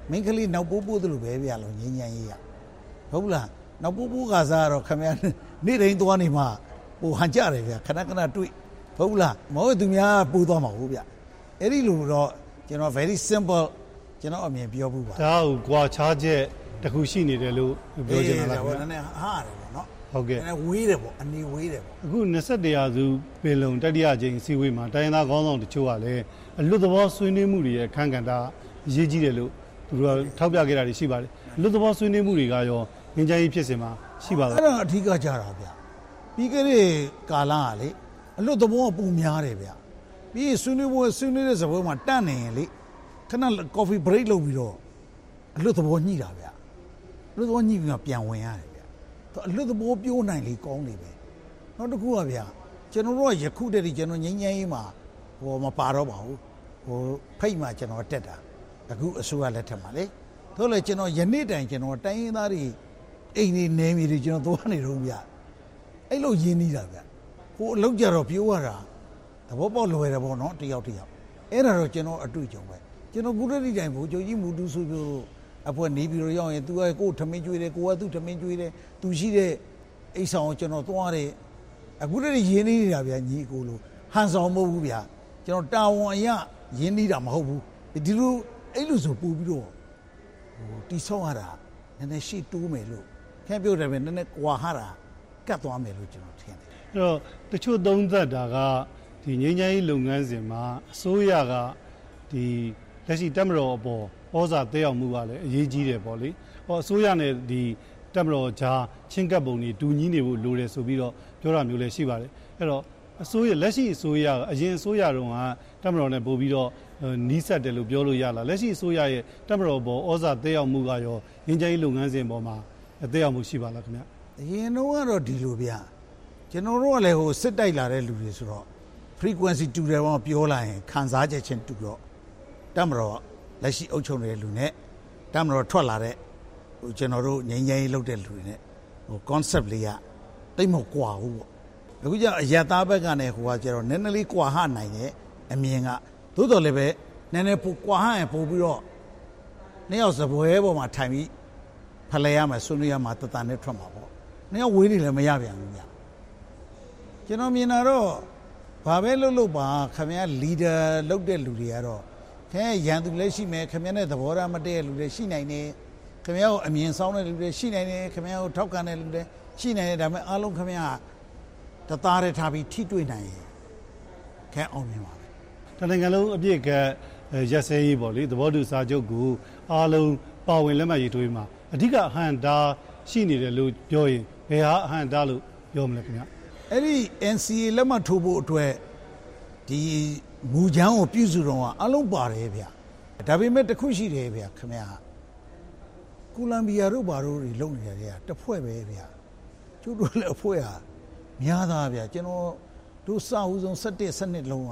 မင်းကလေးနောက်ပိုးပိုးသလိုပဲဗျာလို့ငင်းငင်းရေးရဟုတ်လားနောက်ပိုးပိုးကစားတော့ခင်ဗျာနေ့တိုင်းသွားနေမှာဟိုဟန်ကြတယ်ဗျာခဏခဏတွေ့ဟုတ်လားမဟုတ်သူများပိုးသွားမှာဟုတ်ဗျာအဲ့ဒီလိုတော့ကျွန်တော် very simple ကျွန်တော်အမြင်ပြောဘူးပါဒါကိုကွာခြားချက်တခုရှိနေတယ်လို့ပြောချင်တာလားခင်ဗျာနည်းနည်းဟားတယ်ပေါ့နော်ဟုတ်ကဲ့ဝေးတယ်ပေါ့အနေဝေးတယ်ပေါ့အခု21ရာစုပင်လုံတတိယကြိမ်စီဝေးမှာတိုင်းရင်းသားခေါင်းဆောင်တချို့ကလည်းအလွတ်သဘောဆွေးနွေးမှုတွေရဲ့အခန်းကဏ္ဍအရေးကြီးတယ်လို့သူတို့ထောက်ပြခဲ့တာတွေရှိပါတယ်အလွတ်သဘောဆွေးနွေးမှုတွေကရောငင်းချိုင်းဖြစ်စဉ်မှာရှိပါလားအဲ့ဒါအထူးကကြတာဗျပြီးခဲ့တဲ့ကာလကလေအလွတ်သဘောကပုံများတယ်ဗျပြီးဆွေးနွေးတဲ့စပွဲမှာတန့်နေရင်လေခဏ coffee break လုပ်ပြီးတော့အလွတ်သဘောညှိတာဗျအလွတ်သဘောညှိပြီးတော့ပြန်ဝင်ရတယ်ဗျအလွတ်သဘောပြောနိုင်လေကောင်းနေပဲနောက်တစ်ခုကဗျကျွန်တော်တို့ကယခုတည်းကျွန်တော်ငိမ့်ငိမ့်ရေးမှာဟိုမပါတော့ပါဘူးဟိုဖိတ်မှကျွန်တော်တက်တာအခုအစိုးရလက်ထက်မှာလေသို့လေကျွန်တော်ယနေ့တိုင်ကျွန်တော်တိုင်းရင်းသားတွေအိမ်နေနေမိတွေကျွန်တော်သွားနေတော့ဗျအဲ့လိုရင်းနေတာဗျဟိုအလောက်ကြတော့ပြောရတာသဘောပေါက်လွယ်တယ်ပေါ့နော်တယောက်အဲ့ဒါတော့ကျွန်တော်အတွေ့အကြုံပဲကျွန်တော်ကုရတိတိုင်ဘို့ချုပ်ကြီးမူတူဆိုပြောအဖွဲ့နေပြီးတော့ရောက်ရင် तू ကကိုယ်ထမင်းကျွေးတယ်ကိုကသူ့ထမင်းကျွေးတယ် तू ရှိတဲ့အိမ်ဆောင်ကိုကျွန်တော်သွားတယ်အခုတည်းရင်းနေတာဗျညီကိုလိုဟန်ဆောင်မဟုတ်ဘူးဗျကျွန်တော်တာဝန်အရရင်းနေတာမဟုတ်ဘူးဒီလိုအဲ့လိုဆိုပို့ပြီးတော့ဟိုတိဆောက်ရတာနည်းနည်းရှေ့တိုးမယ်လို့ခင်ဗျပြောတယ်ပဲနည်းနည်းကွာဟာတာကတ်သွားမယ်လို့ကျွန်တော်ထင်တယ်အဲ့တော့တချို့သုံးသပ်တာကဒီငြိမ်းချမ်းရေးလုပ်ငန်းစဉ်မှာအစိုးရကဒီလက်ရှိတပ်မတော်အပေါ်ဩဇာတက်ရောက်မှုကလည်းအရေးကြီးတယ်ပေါ့လေ။အစိုးရနဲ့ဒီတပ်မတော်ကြားချင်းကပ်ပုံတွေတူညီနေဖို့လိုတယ်ဆိုပြီးတော့ပြောတာမျိုးလည်းရှိပါတယ်။အဲ့တော့အစိုးရလက်ရှိအစိုးရအရင်အစိုးရတုန်းကတပ်မတော်နဲ့ပို့ပြီးတော့နီးစပ်တယ်လို့ပြောလို့ရလား။လက်ရှိအစိုးရရဲ့တပ်မတော်ပေါ်ဩဇာတက်ရောက်မှုကရောငြိမ်းချမ်းရေးလုပ်ငန်းစဉ်ပေါ်မှာတက်ရောက်မှုရှိပါလားခင်ဗျ။အရင်တော့ကတော့ဒီလိုဗျ။ကျွန်တော်တို့ကလည်းဟိုစစ်တိုက်လာတဲ့လူတွေဆိုတော့ frequency တူတယ်ပေါ့ပြောလိုက်ရင်ခံစားချက်ချင်းတူတော့တပ်မတော်လက်ရှိအုပ်ချုပ်နေတဲ့လူနဲ့တပ်မတော်ထွက်လာတဲ့ဟိုကျွန်တော်တို့ငြိမ်းချမ်းရေးလုပ်တဲ့လူတွေနဲ့ဟို concept လေးကတိတ်မကွာဘူးပေါ့အခုကျအရသားဘက်ကနဲ့ဟိုကကျတော့နည်းနည်းလေးကွာဟနိုင်တယ်အမြင်ကသို့တော်လည်းပဲနည်းနည်းပိုကွာဟရင်ပို့ပြီးတော့နှစ်ယောက်စပွဲပေါ်မှာထိုင်ပြီးဖလှယ်ရမယ်ဆွေးနွေးရမှာတတန်နဲ့ထွက်မှာပေါ့နှစ်ယောက်ဝေးနေလည်းမရပြန်ဘူးညကျွန်တော်မြင်တာတော့ဘာပဲလုပ်ပါခင်ဗျာ leader လုပ်တဲ့လူတွေကတော့ခင်ဗျာရန်သူလည်းရှိမယ်ခင်ဗျာနဲ့သဘောထားမတည့်တဲ့လူတွေရှိနိုင်တယ်ခင်ဗျာကိုအမြင်ဆောင်တဲ့လူတွေရှိနိုင်တယ်ခင်ဗျာကိုထောက်ခံတဲ့လူတွေရှိနိုင်တယ်ဒါပေမဲ့အားလုံးခင်ဗျာတသားရထားပြီးထိတွေ့နိုင်ရင်ခဲအောင်မြင်ပါပဲတနိုင်ငံလုံးအပြည့်ကရက်စဲရေးပေါ့လေသဘောတူစာချုပ်ကိုအားလုံးပါဝင်လက်မှတ်ရေးထိုးမှာအဓိကအဟန့်တားရှိနေတယ်လို့ပြောရင်ဘယ်ဟာအဟန့်တားလို့ပြောမလဲခင်ဗျာအဲ့ဒီ NCA လက်မှတ်ထိုးဖို့အတွက်ဒီမူချမ်းကိုပြုစုတော့အလုံးပါတယ်ဗျဒါပေမဲ့တခုရှိတယ်ဗျခင်ဗျာကိုလံဘီယာတို့ဘာတို့တွေလုပ်နေတယ်တဖွဲ့ပဲဗျကျို့တို့လည်းအဖွဲ့ဟာများသားဗျကျွန်တော်တို့စအုပ်ဆုံး17 12လုံးက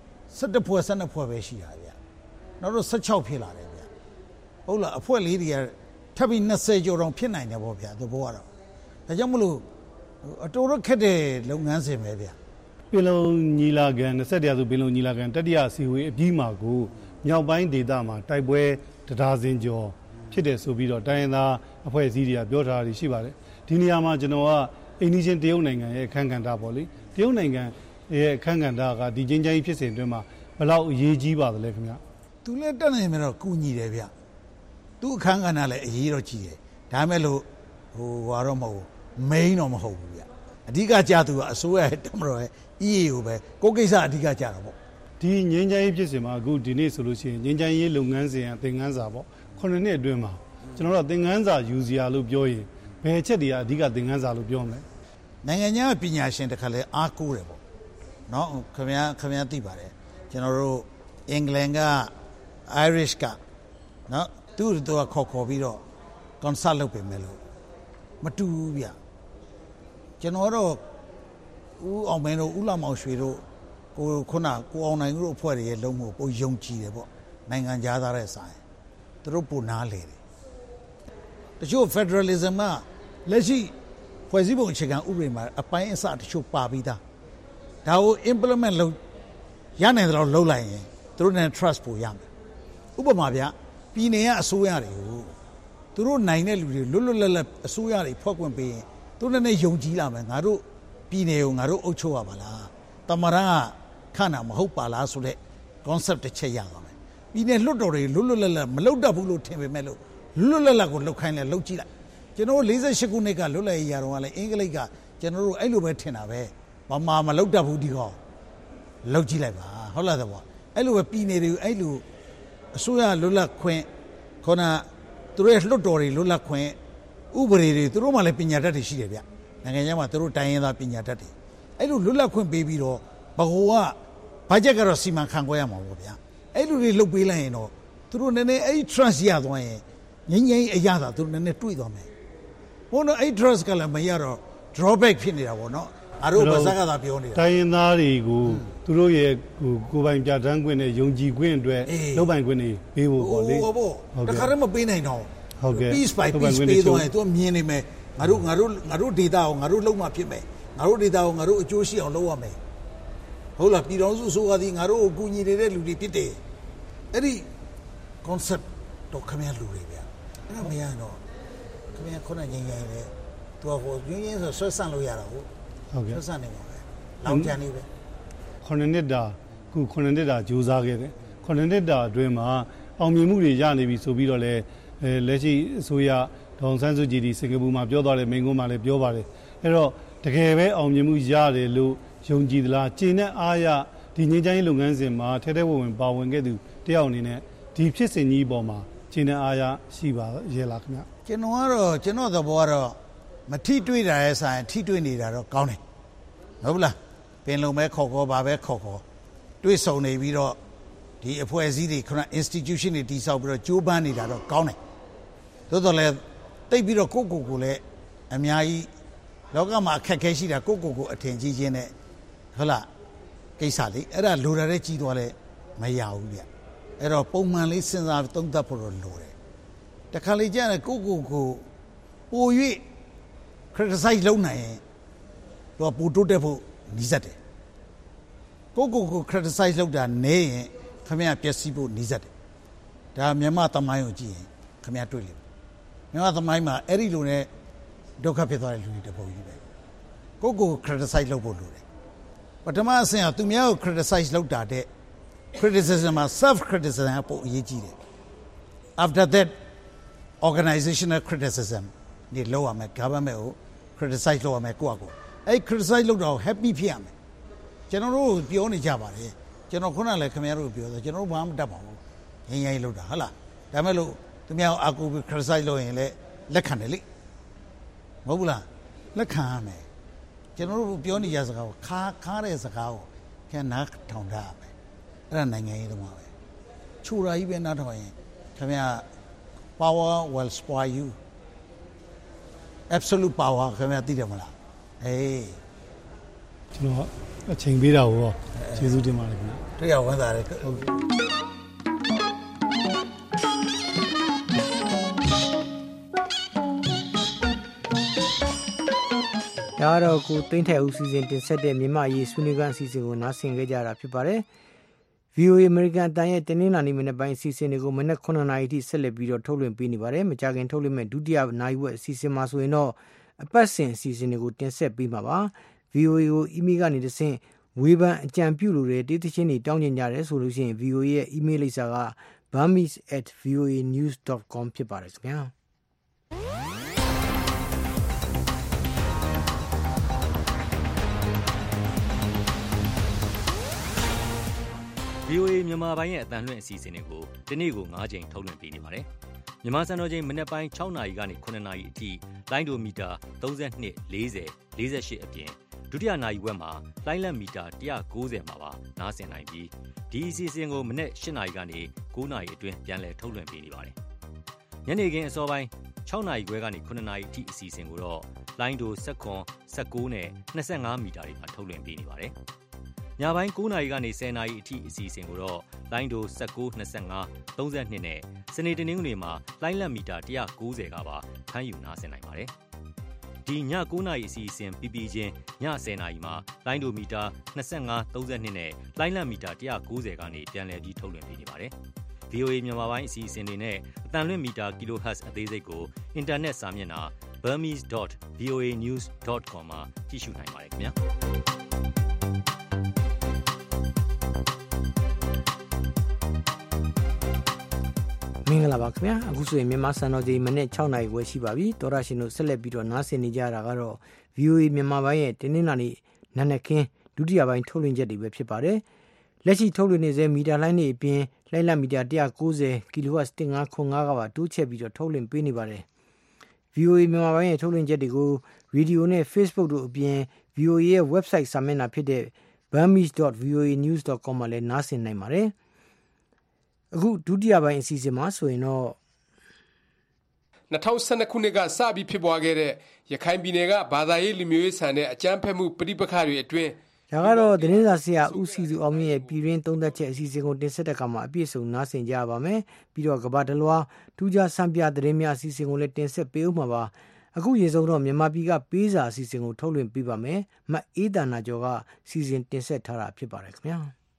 17ဖွဲ့12ဖွဲ့ပဲရှိတာဗျနောက်တော့16ဖြစ်လာတယ်ဗျဟုတ်လားအဖွဲ့လေးတွေကထပ်ပြီး20ကျော်တောင်ဖြစ်နိုင်တယ်ပေါ့ဗျသဘောကတော့ဒါကြောင့်မလို့အတော်ရခက်တဲ့လုပ်ငန်းစဉ်ပဲဗျပင်လုံညီလာခံ20ရာစုပင်လုံညီလာခံတတိယအစည်းအဝေးအပြီးမှာကိုမြောက်ပိုင်းဒေသမှာတိုက်ပွဲတရားစင်ကျော်ဖြစ်တယ်ဆိုပြီးတော့တိုင်းရင်းသားအဖွဲ့အစည်းတွေကပြောထားတာရှိပါတယ်ဒီနေရာမှာကျွန်တော်ကအိန္ဒိချင်းတရုတ်နိုင်ငံရဲ့အခန်းကဏ္ဍပေါ့လေတရုတ်နိုင်ငံရဲ့အခန်းကဏ္ဍကဒီချင်းချင်းဖြစ်စဉ်အတွင်းမှာဘယ်လောက်အရေးကြီးပါသလဲခင်ဗျသူလည်းတက်နိုင်မယ်တော့ကူညီတယ်ဗျသူအခန်းကဏ္ဍလည်းအရေးတော့ကြီးတယ်ဒါမဲ့လို့ဟိုဟာတော့မဟုတ် main တော့မဟုတ်ဘူးဗျအဓိကကြာသူကအစိုးရရဲ့တမတော်ရဲ့ EAO ပဲကိုကိစ္စအဓိကကြာတော့ပေါ့ဒီငင်းချမ်းရေးဖြစ်စဉ်မှာအခုဒီနေ့ဆိုလို့ရှိရင်ငင်းချမ်းရေးလုပ်ငန်းစဉ်အသင်ခန်းစာပေါ့9နှစ်အတွင်းမှာကျွန်တော်တို့သင်ခန်းစာယူစရာလို့ပြောရင်ဘယ်ချက်တွေကအဓိကသင်ခန်းစာလို့ပြောမလဲနိုင်ငံခြားပညာရှင်တခါလဲအားကိုးတယ်ပေါ့နော်ခင်ဗျာသိပါတယ်ကျွန်တော်တို့အင်္ဂလန်က Irish ကနော်သူတို့ကခေါ်ပြီးတော့ consult လုပ်ပေးမယ်လို့မတူဘူးဗျကျွန်တော်တို့ဦးအောင်မင်းတို့ဦးလာမောင်ရွှေတို့ကိုအောင်နိုင်တို့အဖွဲ့တွေရဲ့လုံးမှုပိုယုံကြည်တယ်ပေါ့နိုင်ငံသားတဲ့ဆိုင်သူတို့ပိုနားလေတယ်တချို့ federalism ကလက်ရှိဖွဲ့စည်းပုံအခြေခံဥပဒေမှာအပိုင်းအစတချို့ပါပြီးသားဒါကို implement လုပ်ရနိုင်တယ်လို့လုပ်လိုက်ရင်သူတို့နဲ့ trust ပိုရမယ်ဥပမာဗျပြည်နယ်ကအစိုးရတွေကိုသူတို့နိုင်တဲ့လူတွေလွတ်လွတ်လပ်လပ်အစိုးရတွေဖွဲ့ခွင့်ပေးရင်သူတို့နဲ့ယုံကြည်လာမယ်ငါတို့ပြည်နယ်ကိုငါတို့အုပ်ချုပ်ရပါလားတမရကခဏမဟုတ်ပါလားဆိုတဲ့ concept တစ်ချက်ရသွားမယ်ပြည်နယ်လွတ်တော်တွေလွတ်လွတ်လပ်လပ်မလုပ်တတ်ဘူးလို့ထင်ပေမဲ့လို့လွတ်လပ်လပ်ကိုလှုပ်ခိုင်းလဲလှုပ်ကြည့်လိုက်ကျွန်တော်48ခုနှစ်ကလွတ်လပ်ရေးရတော့ကလည်းအင်္ဂလိပ်ကကျွန်တော်တို့အဲ့လိုပဲထင်တာပဲဘာမှမလုပ်တတ်ဘူးဒီကောင်လှုပ်ကြည့်လိုက်ပါဟုတ်လားတော့အဲ့လိုပဲပြည်နယ်တွေအဲ့လိုအစိုးရလွတ်လပ်ခွင့်ခေါင်းကသူတို့ရဲ့လွတ်တော်တွေလွတ်လပ်ခွင့်ဥပဒေတွေသူတို့မှလည်းပညာတတ်တွေရှိတယ်ဗျနိုင်ငံခြားမှာသူတို့တိုင်းရင်းသားပညာတတ်တွေအဲ့လိုလွတ်လပ်ခွင့်ပေးပြီးတော့ဘဟုကဘတ်ဂျက်ကတော့စီမံခန့်ခွဲရမှာပေါ့ဗျအဲ့လိုတွေလုပ်ပေးလိုက်ရင်တော့သူတို့နည်းနည်းအဲ့ trust ရသွားရင်ငြိမ်းငြိမ်းအရသာသူတို့နည်းနည်းတွေ့သွားမယ်ဘုန်းတော်အဲ့ trust ကလည်းမရတော့ drawback ဖြစ်နေတာပေါ့နော်အားတို့ဘာသာကသာပြောနေတာတိုင်းရင်းသားတွေကိုသူတို့ရဲ့ကိုယ်ပိုင်ပြဋ္ဌာန်းခွင့်နဲ့ယုံကြည်ခွင့်အတွက်လုပ်ပိုင်ခွင့်တွေပေးဖို့ပေါ့လေဟုတ်တခါတည်းမပေးနိုင်တော့ဟုတ်ကဲ့ piece by piece ပေးသွားရင်သူကမြင်နေမယ်ငါတို့ data ကိုငါတို့လုံးမှဖြစ်မယ်ငါတို့ data ကိုငါတို့အကျိုးရှိအောင်လုပ်ရမယ်ဟုတ်လားပြည်တော်စုဆိုသည်ငါတို့ကိုကူညီနေတဲ့လူတွေဖြစ်တယ်အဲ့ဒီ concept တော့ခမရလူတွေဗျအဲ့ဒါမရတော့ခမရခုနငင်းငင်းလေသူကဟိုရင်းဆိုဆွဲဆန့်လို့ရတာဟုတ်ကဲ့ဆွဲဆန့်နေပါပဲလောင်ကြနေပဲ 9နှစ်တာခု9နှစ်တာကြိုးစားခဲ့တယ်9နှစ်တာအတွင်းမှာအောင်မြင်မှုတွေရနေပြီဆိုပြီးတော့လဲလက်ရှိအစိုးရဒေါန်ဆန်းစုကြည်ဒီစင်ကာပူမှာပြောသွားတယ်မိန်ကုန်းမှာလည်းပြောပါတယ်အဲ့တော့တကယ်ပဲအောင်မြင်မှုရတယ်လို့ယုံကြည်သလားကျင့်တဲ့အားရဒီငြိမ်းချမ်းရေးလုပ်ငန်းစဉ်မှာထဲထဲဝင်ပါဝင်ခဲ့သူတယောက်အနေနဲ့ဒီဖြစ်စဉ်ကြီးပေါ်မှာကျင့်တဲ့အားရရှိပါရဲ့လားခင်ဗျကျွန်တော်သဘောကတော့မထိတွေ့တာရဲ့ဆိုင်ထိတွေ့နေတာတော့ကောင်းတယ်ဟုတ်လားပင်လုံပဲခေါ်ပါပဲခေါ်တွေ့ဆုံနေပြီးတော့ဒီအဖွဲ့အစည်းတွေခုန institution တွေတည်ဆောက်ပြီးတော့ကြိုးပမ်းနေတာတော့ကောင်းတယ်သို့တော်လည်းတိတ်ပြီးတော့ကိုလည်းအများကြီးလောကမှာအခက်ခဲရှိတာကိုအထင်ကြီးခြင်းနဲ့ဟုတ်လားကိစ္စလေးအဲ့ဒါလိုတာတဲ့ကြီးသွားလဲမရဘူးဗျအဲ့တော့ပုံမှန်လေးစဉ်းစားသုံးသပ်ဖို့တော့လိုတယ်တခါလေကျရင်ကိုပို၍criticize လုပ်နိုင်ရင်တော့ပိုတိုးတက်ဖို့နီးစပ်တယ်ကို criticize လုပ်တာနေရင်ခမရပျက်စီးဖို့နီးစပ်တယ်ဒါမြန်မာသမိုင်းကိုကြည့်ရင်ခမရတွေ့လိမ့်မယ်မြန်မာသမိုင်းမှာအဲ့ဒီလိုနဲ့ဒုက္ခဖြစ်သွားတဲ့လူတွေတပုံကြီးပဲကို criticize လုပ်ဖို့လိုတယ်ပထမအဆင့်ကသူများကို criticize လုပ်တာတဲ့ criticism မှာ self criticism ကပိုအရေးကြီးတယ် after that organizational criticism ဒီလောက်ရမယ် government ကို criticize လုပ်ရမယ်ကိုအဲ့ criticize လုပ်တာကို happy ဖြစ်ရမယ်ကျွန်တော်တို့ပြောနေကြပါတယ်ကျွန်တော်ခုနလည်းခင်ဗျားတို့ပြောဆိုကျွန်တော်တို့ဘာမှမတတ်ပါဘူးငင်းရိုင်းလုပ်တာဟုတ်လားဒါမဲ့လို့သူများကိုအာကို criticize လုပ်ရင်လည်းလက်ခံတယ်လေမဟုတ်ဘူးလားလက်ခံရမယ်ကျွန်တော်တို့ပြောနေကြစကားကိုခါတဲ့စကားကိုခင်နားထောင်ထားရမယ်အဲ့ဒါနိုင်ငံရေးတော့မှာပဲခြူရာကြီးပဲနားထောင်ရင်ခင်ဗျာ power will spoil you absolute power ခင်ဗျာသိတယ်မလားအေးကျွန်တော်အချိန်ပေးတာကိုရောကျေးဇူးတင်ပါတယ်ခင်ဗျာတွေ့ရဝမ်းသာတယ်ဟုတ်ကဲ့ဒါတော့ကိုသိန်းထိုက်ဦးစီစဉ်တင်ဆက်တဲ့မြန်မာရေးဆွေးနွေးခန်းအစီအစဉ်ကိုနားဆင်ကြကြတာဖြစ်ပါတယ်။ VOA American အတန်ရဲ့တင်းနှင်းနာနေမနေ့ပိုင်းအစီအစဉ်တွေကိုမနေ့9နာရီထိဆက်လက်ပြီးတော့ထုတ်လွှင့်ပေးနေပါတယ်။မကြခင်ထုတ်လွှင့်မဲ့ဒုတိယနိုင်ဝက်အစီအစဉ်မှာဆိုရင်တော့အပတ်စဉ်အစီအစဉ်တွေကိုတင်ဆက်ပေးမှာပါ။ VOA ကို email ကနေတဆင့်ဝေဖန်အကြံပြုလို့တဲ့တိချင်းတွေတောင်းကျင်ကြတယ်ဆိုလို့ရှိရင် VOA ရဲ့ email လိပ်စာက burmese@voanews.com ဖြစ်ပါတယ်ခင်ဗျာ။ VOA မြန်မာပိုင်းရဲ့အတန်လွှင့်အစီအစဉ်တွေကိုဒီနေ့ကို9ချိန်ထုတ်လွှင့်ပေးနေပါတယ်။မြန်မာစံတော်ချိန်မနေ့ပိုင်း6နာရီကနေ9နာရီအထိလိုင်းဒိုမီတာ32 40 48အပြင်ဒုတိယနာရီဝက်မှာလိုင်းလက်မီတာ190မှာပါနားဆင်နိုင်ပြီးဒီအစီအစဉ်ကိုမနေ့8နာရီကနေ9နာရီအတွင်းပြန်လည်ထုတ်လွှင့်ပေးနေပါတယ်။ညနေခင်းအစောပိုင်း6နာရီခွဲကနေ9နာရီအထိအစီအစဉ်ကိုတော့လိုင်းဒို19နဲ့25မီတာတွေမှာထုတ်လွှင့်ပေးနေပါတယ်။ညပိုင်း9နာရီကနေ10နာရီအထိအစီအစဉ်ကိုတော့လိုင်းဒို19 25 32နဲ့စနေတနင်္ဂနွေမှာလိုင်းလက်မီတာ190ကပါဖမ်းယူနားဆင်နိုင်ပါတယ်။ဒီည9နာရီအစီအစဉ်ပြီးပြီးချင်းည10နာရီမှာလိုင်းဒိုမီတာ25 32နဲ့လိုင်းလက်မီတာ190ကနေပြန်လည်ပြီးထုတ်လွှင့်ပေးနေပါတယ်။ VOA မြန်မာပိုင်းအစီအစဉ်တွေနဲ့အသံလွှင့်မီတာ kHz အသေးစိတ်ကိုအင်တာနက်စာမျက်နှာ burmese.voanews.com မှာကြည့်ရှုနိုင်ပါတယ်ခင်ဗျာမင်္ဂလာပါခင်ဗျာအခုဆိုရင်မြန်မာစံတော်ချိန်မိနစ်6နာရီဝယ်ရှိပါပြီတော်ရရှင်တို့ဆက်လက်ပြီးတော့နားဆင်နေကြတာကတော့ VOA မြန်မာပိုင်းရဲ့တင်းနှင်းနာနေနက်နက်ခင်းဒုတိယပိုင်းထုတ်လွှင့်ချက်တွေပဲဖြစ်ပါတယ်လက်ရှိထုတ်လွှင့်နေစေမီတာလိုင်းတွေအပြင်လိုင်းလက်မီတာ190 kHz 1505ကပါတိုးချဲ့ပြီးတော့ထုတ်လွှင့်ပေးနေပါတယ် VOA မြန်မာပိုင်းရဲ့ထုတ်လွှင့်ချက်တွေကိုရေဒီယိုနဲ့ Facebook တို့အပြင် VOA ရဲ့ website စာမျက်နှာဖြစ်တဲ့ burmese.voanews.com မှာလည်းနားဆင်နိုင်ပါတယ်အခုဒုတိယပိုင်းအစီအစဉ်မှာဆိုရင်တော့ 2012ခုနှစ်ကစပြီးဖြစ်ပွားခဲ့တဲ့ရခိုင်ပြည်နယ်ကဘာသာရေးလူမျိုးရေးဆန်တဲ့အကြမ်းဖက်မှုပဋိပက္ခတွေအတွင်းဒါကတော့သတင်းစာဆရာဦးစီစုအောင်မြင့်ရဲ့ပြည်တွင်းသုံးသပ်ချက်အစီအစဉ်ကိုတင်ဆက်တဲ့အခါမှာအပြည့်စုံနားဆင်ကြရပါမယ်ပြီးတော့ကမ္ဘာတလွှားထူးခြားဆန်းပြသတင်းများအစီအစဉ်ကိုလည်းတင်ဆက်ပေးဦးမှာပါအခုရေဆုံးတော့မြန်မာပြည်ကပေးစာအစီအစဉ်ကိုထုတ်လွှင့်ပေးပါမယ်မအေးတနာကျော်ကစီစဉ်တင်ဆက်ထားတာဖြစ်ပါတယ်ခင်ဗျာ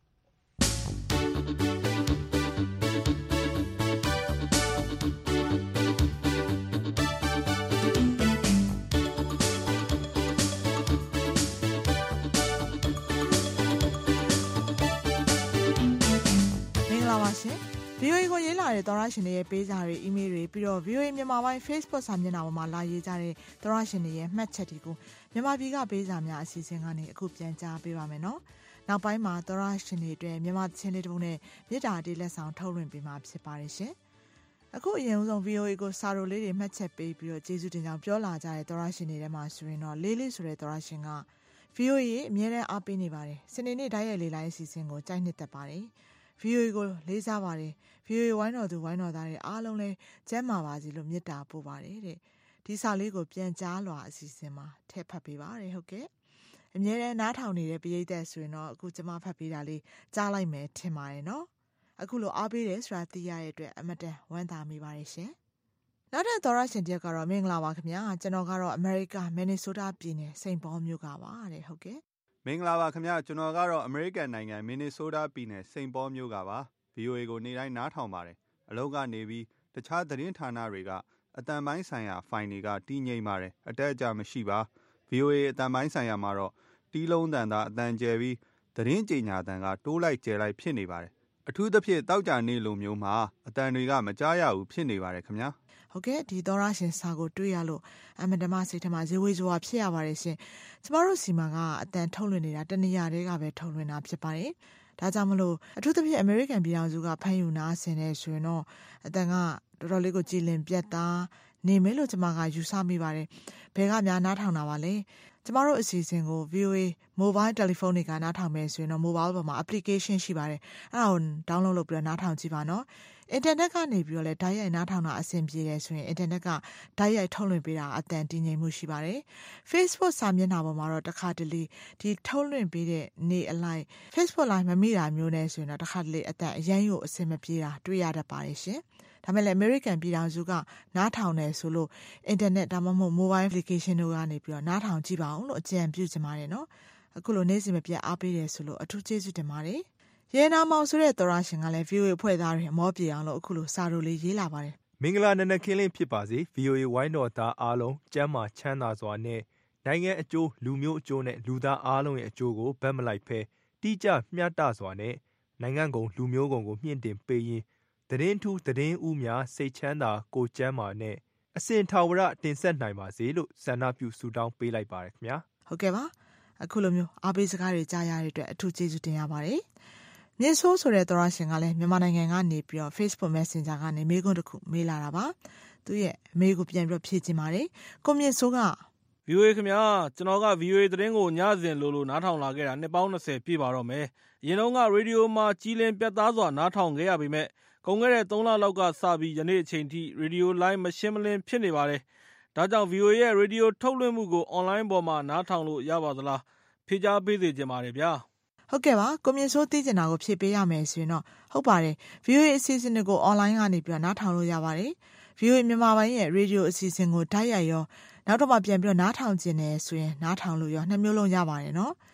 VOA ကိုရေးလာတဲ့သောရရှင်တွေရဲ့ပေးစာတွေအီးမေးလ်တွေပြီးတော့ VOA မြန်မာပိုင်း Facebook စာမျက်နှာပေါ်မှာလာရေးကြတဲ့သောရရှင်တွေရဲ့မှတ်ချက်တွေကိုမြန်မာပြည်ကပေးစာများအစီအစဉ်ကနေအခုပြန်ကြားပေးပါမယ်နော်။နောက်ပိုင်းမှာသောရရှင်တွေအတွက်မြန်မာသချင်းလေးတစ်ပုဒ်နဲ့မြေတာတေးလက်ဆောင်ထုတ်လွှင့်ပေးမှာဖြစ်ပါတယ်ရှင်။အခုအရင်ဆုံး VOA ကိုစာရိုလေးတွေမှတ်ချက်ပေးပြီးတော့ကျေးဇူးတင်ကြောင်းပြောလာကြတဲ့သောရရှင်တွေထဲမှာဆိုရင်တော့လေးလေးဆိုတဲ့သောရရှင်က VOA အမြဲတမ်းအားပေးနေပါတယ်။စနေနေ့ဓာတ်ရိုက်လေးလိုင်းအစီအစဉ်ကိုကြိုက်နှစ်သက်ပါတယ်။ VOA ကိုလေးစားပါတယ်။ VOA ဝိုင်းတော်သူဝိုင်းတော်သားတွေအားလုံးလည်းကျမ်းမာပါစေလို့မေတ္တာပို့ပါတယ်တဲ့။ဒီစာလေးကိုပြန်ကြားလွှာအစီအစဉ်မှာထည့်ဖတ်ပေးပါတယ်ဟုတ်ကဲ့။အမြဲတမ်းနားထောင်နေတဲ့ပရိသတ်ဆိုရင်တော့အခုကျွန်မဖတ်ပေးတာလေးကြားလိုက်မယ်ထင်ပါတယ်နော်။အခုလိုအားပေးတယ်ဆိုတာသိရတဲ့အတွက်အမတန်ဝမ်းသာမိပါတယ်ရှင်။နောက်တဲ့သောရရှင်တယောက်ကတော့မင်္ဂလာပါခင်ဗျာ။ကျွန်တော်ကတော့အမေရိကမင်နီဆိုးတားပြည်နယ်စိန့်ပေါမြို့ကပါတဲ့ဟုတ်ကဲ့မင်္ဂလာပါခင်ဗျာကျွန်တော်ကတော့အမေရိကန်နိုင်ငံမင်နီဆိုးတားပြည်နယ်စိန့်ပေါမြို့ကပါ VOA ကိုနေ့တိုင်းနားထောင်ပါတယ်အလုပ်ကနေပြီးတခြားသတင်းဌာနတွေကအတန်ပိုင်းဆိုင်ရာဖိုင်တွေကတည်ငြိမ်ပါတယ်အတက်အကျမရှိပါ VOA အတန်ပိုင်းဆိုင်ရာမှာတော့တီးလုံးတန်တာအတန်ကျဲပြီးသတင်းကြေညာတန်ကတိုးလိုက်ကျဲလိုက်ဖြစ်နေပါတယ်အထူးသဖြင့်တောက်ကြနေလိုမျိုးမှာအတန်တွေကမကြားရဘူးဖြစ်နေပါတယ်ခင်ဗျာဟုတ်ကဲ့ဒီသောရရှင်စာကိုတွေ့ရလို့အမတမစိတ်ထမဇေဝေဇဝါဖြစ်ရပါတယ်ရှင်ကျမတို့စီမှာကအတန်ထုတ်လွှင့်နေတာတနေရာတည်းကပဲထုတ်လွှင့်တာဖြစ်ပါတယ်ဒါကြောင့်မလို့အထူးသဖြင့်အမေရိကန်ပြည်ထောင်စုကဖမ်းယူနာဆင်နေဆိုရင်တော့အတန်ကတော်တော်လေးကိုကြည်လင်ပြတ်သားနေမယ်လို့ကျမကယူဆမိပါတယ်ဘယ်ကများနားထောင်တာပါလဲကျမတို့အစီအစဉ်ကို VOA Mobile Telephone တွေကနားထောင်မယ်ဆိုရင်တော့ Mobile ပေါ်မှာ application ရှိပါတယ်အဲ့ဒါကို download လုပ်ပြီးတော့နားထောင်ကြည့်ပါနော်အင်တာနက်ကနေပြီးတော့လဲဓာတ်ရိုက်နားထောင်တာအဆင်ပြေတယ်ဆိုရင်အင်တာနက်ကဓာတ်ရိုက်ထုတ်လွှင့်ပေးတာအတန်တည်ငြိမ်မှုရှိပါတယ် Facebook စာမျက်နှာပေါ်မှာတော့တစ်ခါတလေဒီထုတ်လွှင့်ပေးတဲ့နေ့အလိုက် Facebook Live မမိတာမျိုးနဲ့ဆိုရင်တော့တစ်ခါတလေအတန်အရန်ကိုအဆင်မပြေတာတွေ့ရတတ်ပါတယ်ရှင်ဒါမဲ့လည်း American ပြည်ထောင်စုကနားထောင်နေဆိုလို့ internet ဒါမှမဟုတ် mobile application တို့ကနေပြီးတော့နားထောင်ကြည့်ပါအောင်လို့အကြံပြုချင်ပါတယ်နော်အခုလိုနေ့စဉ်မပြတ်အားပေးတယ်ဆိုလို့အထူးကျေးဇူးတင်ပါတယ်ရဲနာမောင်ဆိုတဲ့သောရရှင်ကလည်း VOA ဖွဲ့သားတွေအမောပြေအောင်လို့အခုလိုစာရိုလေးရေးလာပါတယ်မင်္ဂလာနံနက်ခင်းလေးဖြစ်ပါစေ VOA ဝိုင်းတော်သားအားလုံးကျမ်းမာချမ်းသာစွာနဲ့နိုင်ငံအကျိုးလူမျိုးအကျိုးနဲ့လူသားအားလုံးရဲ့အကျိုးကိုဗတ်မလိုက်ဖဲတိကျမျှတစွာနဲ့နိုင်ငံကုန်လူမျိုးကုန်ကိုမြင့်တင်ပေးရင်သတင်းထူးသတင်းဦးများစိတ်ချမ်းသာကိုကျမ်းမာနဲ့အစဉ်ထာဝရတင်ဆက်နိုင်ပါစေလို့ဆန္ဒပြုဆုတောင်းပေးလိုက်ပါတယ်ခင်ဗျာဟုတ်ကဲ့ပါအခုလိုမျိုးအားပေးစကားတွေကြားရတဲ့အတွက်အထူးကျေးဇူးတင်ရပါတယ်မြေဆိုးဆိုတဲ့သောရရှင်ကလည်းမြန်မာနိုင်ငံကနေပြီးတော့ Facebook Messenger ကနေမေးခွန်းတစ်ခုမေးလာတာပါသူရဲ့အမေကိုပြန်ပြီးတော့ဖြေချင်ပါတယ်ကိုမြေဆိုးက VOA ခင်ဗျာကျွန်တော်က VOA သတင်းကိုညစဉ်လိုနားထောင်လာခဲ့တာနှစ်ပေါင်း20ပြည့်ပါတော့မယ်အရင်တုန်းကရေဒီယိုမှာကြီးလင်းပြတ်သားစွာနားထောင်ခဲ့ရပေမဲ့ကုန်ခဲ့တဲ့3လလောက်ကစပြီးယနေ့အချိန်ထိရေဒီယိုလိုင်းမရှင်းမလင်းဖြစ်နေပါတယ်ဒါကြောင့် VOA ရဲ့ရေဒီယိုထုတ်လွှင့်မှုကို online ပေါ်မှာနားထောင်လို့ရပါသလားဖြေကြားပေးစေချင်ပါတယ်ဗျာဟုတ်ကဲ့ပါကိုမြင့်စိုးသိကျင်တာကိုဖြည့်ပေးရမယ်ဆိုရင်တော့ဟုတ်ပါတယ် VOA အစီအစဉ်တွေကို online ကနေပြီးတော့နားထောင်လို့ရပါတယ် VOA မြန်မာပိုင်းရဲ့ radio အစီအစဉ်ကိုဓာတ်ရိုက်ရောနောက်တော့မှပြန်ပြီးတော့နားထောင်ခြင်းနဲ့ဆိုရင်နားထောင်လို့ရောနှစ်မျိုးလုံးရပါတယ်နော်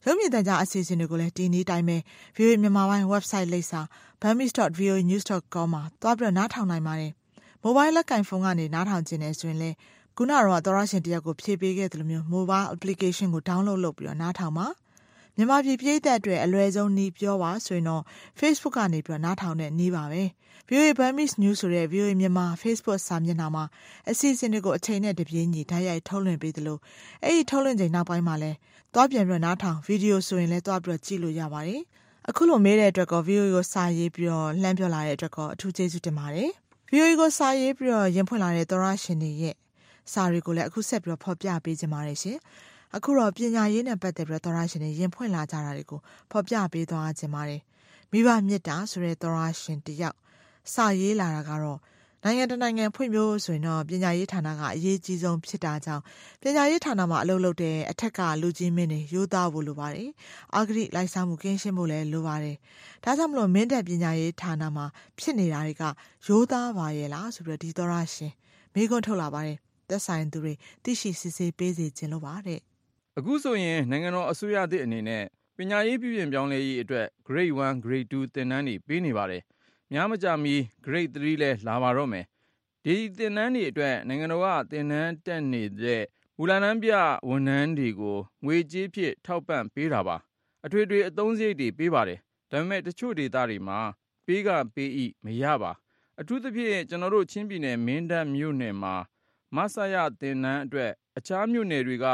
ရုပ်မြင်သံကြားအစီအစဉ်တွေကိုလည်းဒီနေ့တိုင်းပဲ VOA မြန်မာပိုင်း website လိပ်စာ burmese.voanews.com မှာသွားပြီးနားထောင်နိုင်ပါတယ်။ mobile လက်ကင်ဖုန်းကနေနားထောင်ခြင်းနဲ့ဆိုရင်လည်းခုနကတော့သောရရှင်တယောက်ကိုဖြည့်ပေးခဲ့သလိုမျိုး mobile application ကို download လုပ်ပြီးနားထောင်ပါမြန်မာပြည်ပြည်သက်အတွက်အလွယ်ဆုံးနည်းပြောပါဆိုရင်တော့ Facebook ကနေပြီးနားထောင်တဲ့နည်းပါပဲ VOA Burmese News ဆိုတဲ့ VOA မြန်မာ Facebook စာမျက်နှာမှာအစီအစဉ်တွေကိုအချိန်နဲ့တပြေးညီဓာတ်ရိုက်ထုတ်လွှင့်ပေးသလိုအဲ့ဒီထုတ်လွှင့်ချိန်နောက်ပိုင်းမှာလည်းသွားပြန်ပြီးနားထောင်ဗီဒီယိုဆိုရင်လည်းသွားပြီးကြည့်လို့ရပါတယ်အခုလိုမေးတဲ့အတွက်ကော VOA ကိုစာရေးပြီးလှမ်းပြောလာတဲ့အတွက်ကောအထူးကျေးဇူးတင်ပါတယ် VOA ကိုစာရေးပြီးရင်ဖွင့်လာတဲ့သောရရှင်တွေရဲ့စာတွေကိုလည်းအခုဆက်ပြီးဖော်ပြပေးကြပါရစေအခုတော့ပညာရေးနဲ့ပတ်သက်ပြီးသောရရှင်တွေရင်ဖွင့်လာကြတာတွေကိုဖော်ပြပေးသွားခြင်းပါတယ်မိဘမြတ်တာဆိုတဲ့သောရရှင်တယောက်စာရေးလာတာကတော့နိုင်ငံတနိုင်ငံဖွံ့ဖြိုးဆိုရင်တော့ပညာရေးဌာနကအရေးကြီးဆုံးဖြစ်တာကြောင့်ပညာရေးဌာနမှာအလုပ်လုပ်တဲ့အထက်ကလူကြီးမင်းတွေရိုးသားဖို့လိုပါတယ်အာဂရိလိုက်စားမှုကင်းရှင်းဖို့လည်းလိုပါတယ်ဒါကြောင့်မလို့မင်းတပ်ပညာရေးဌာနမှာဖြစ်နေတာတွေကရိုးသားပါရဲ့လားဆိုပြီးဒီသောရရှင်မိခွန်းထုတ်လာပါတယ်သက်ဆိုင်သူတွေသိရှိစစ်ဆေးပေးစေခြင်းလို့ပါတဲ့အခုဆိုရင်နိုင်ငံတော်အစိုးရသစ်အနေနဲ့ပညာရေးပြုပြင်ပြောင်းလဲရေးအတွက် Grade 1 Grade 2 သင်တန်းတွေပေးနေပါတယ်များမကြာမီ Grade 3လည်းလာပါတော့မယ်ဒီသင်တန်းတွေအတွက်နိုင်ငံတော်ကသင်တန်းတက်နေတဲ့မူလတန်းပြဝန်ထမ်းတွေကိုငွေကြေးဖြင့်ထောက်ပံ့ပေးတာပါအထွေထွေအသုံးစရိတ်တွေပေးပါတယ်ဒါပေမဲ့တချို့ဒေသတွေမှာပေးဤမရပါအထူးသဖြင့်ကျွန်တော်တို့ချင်းပြည်နယ်မင်းတပ်မြို့နယ်မှာမဆရသင်တန်းအတွက်အခြားမြို့နယ်တွေက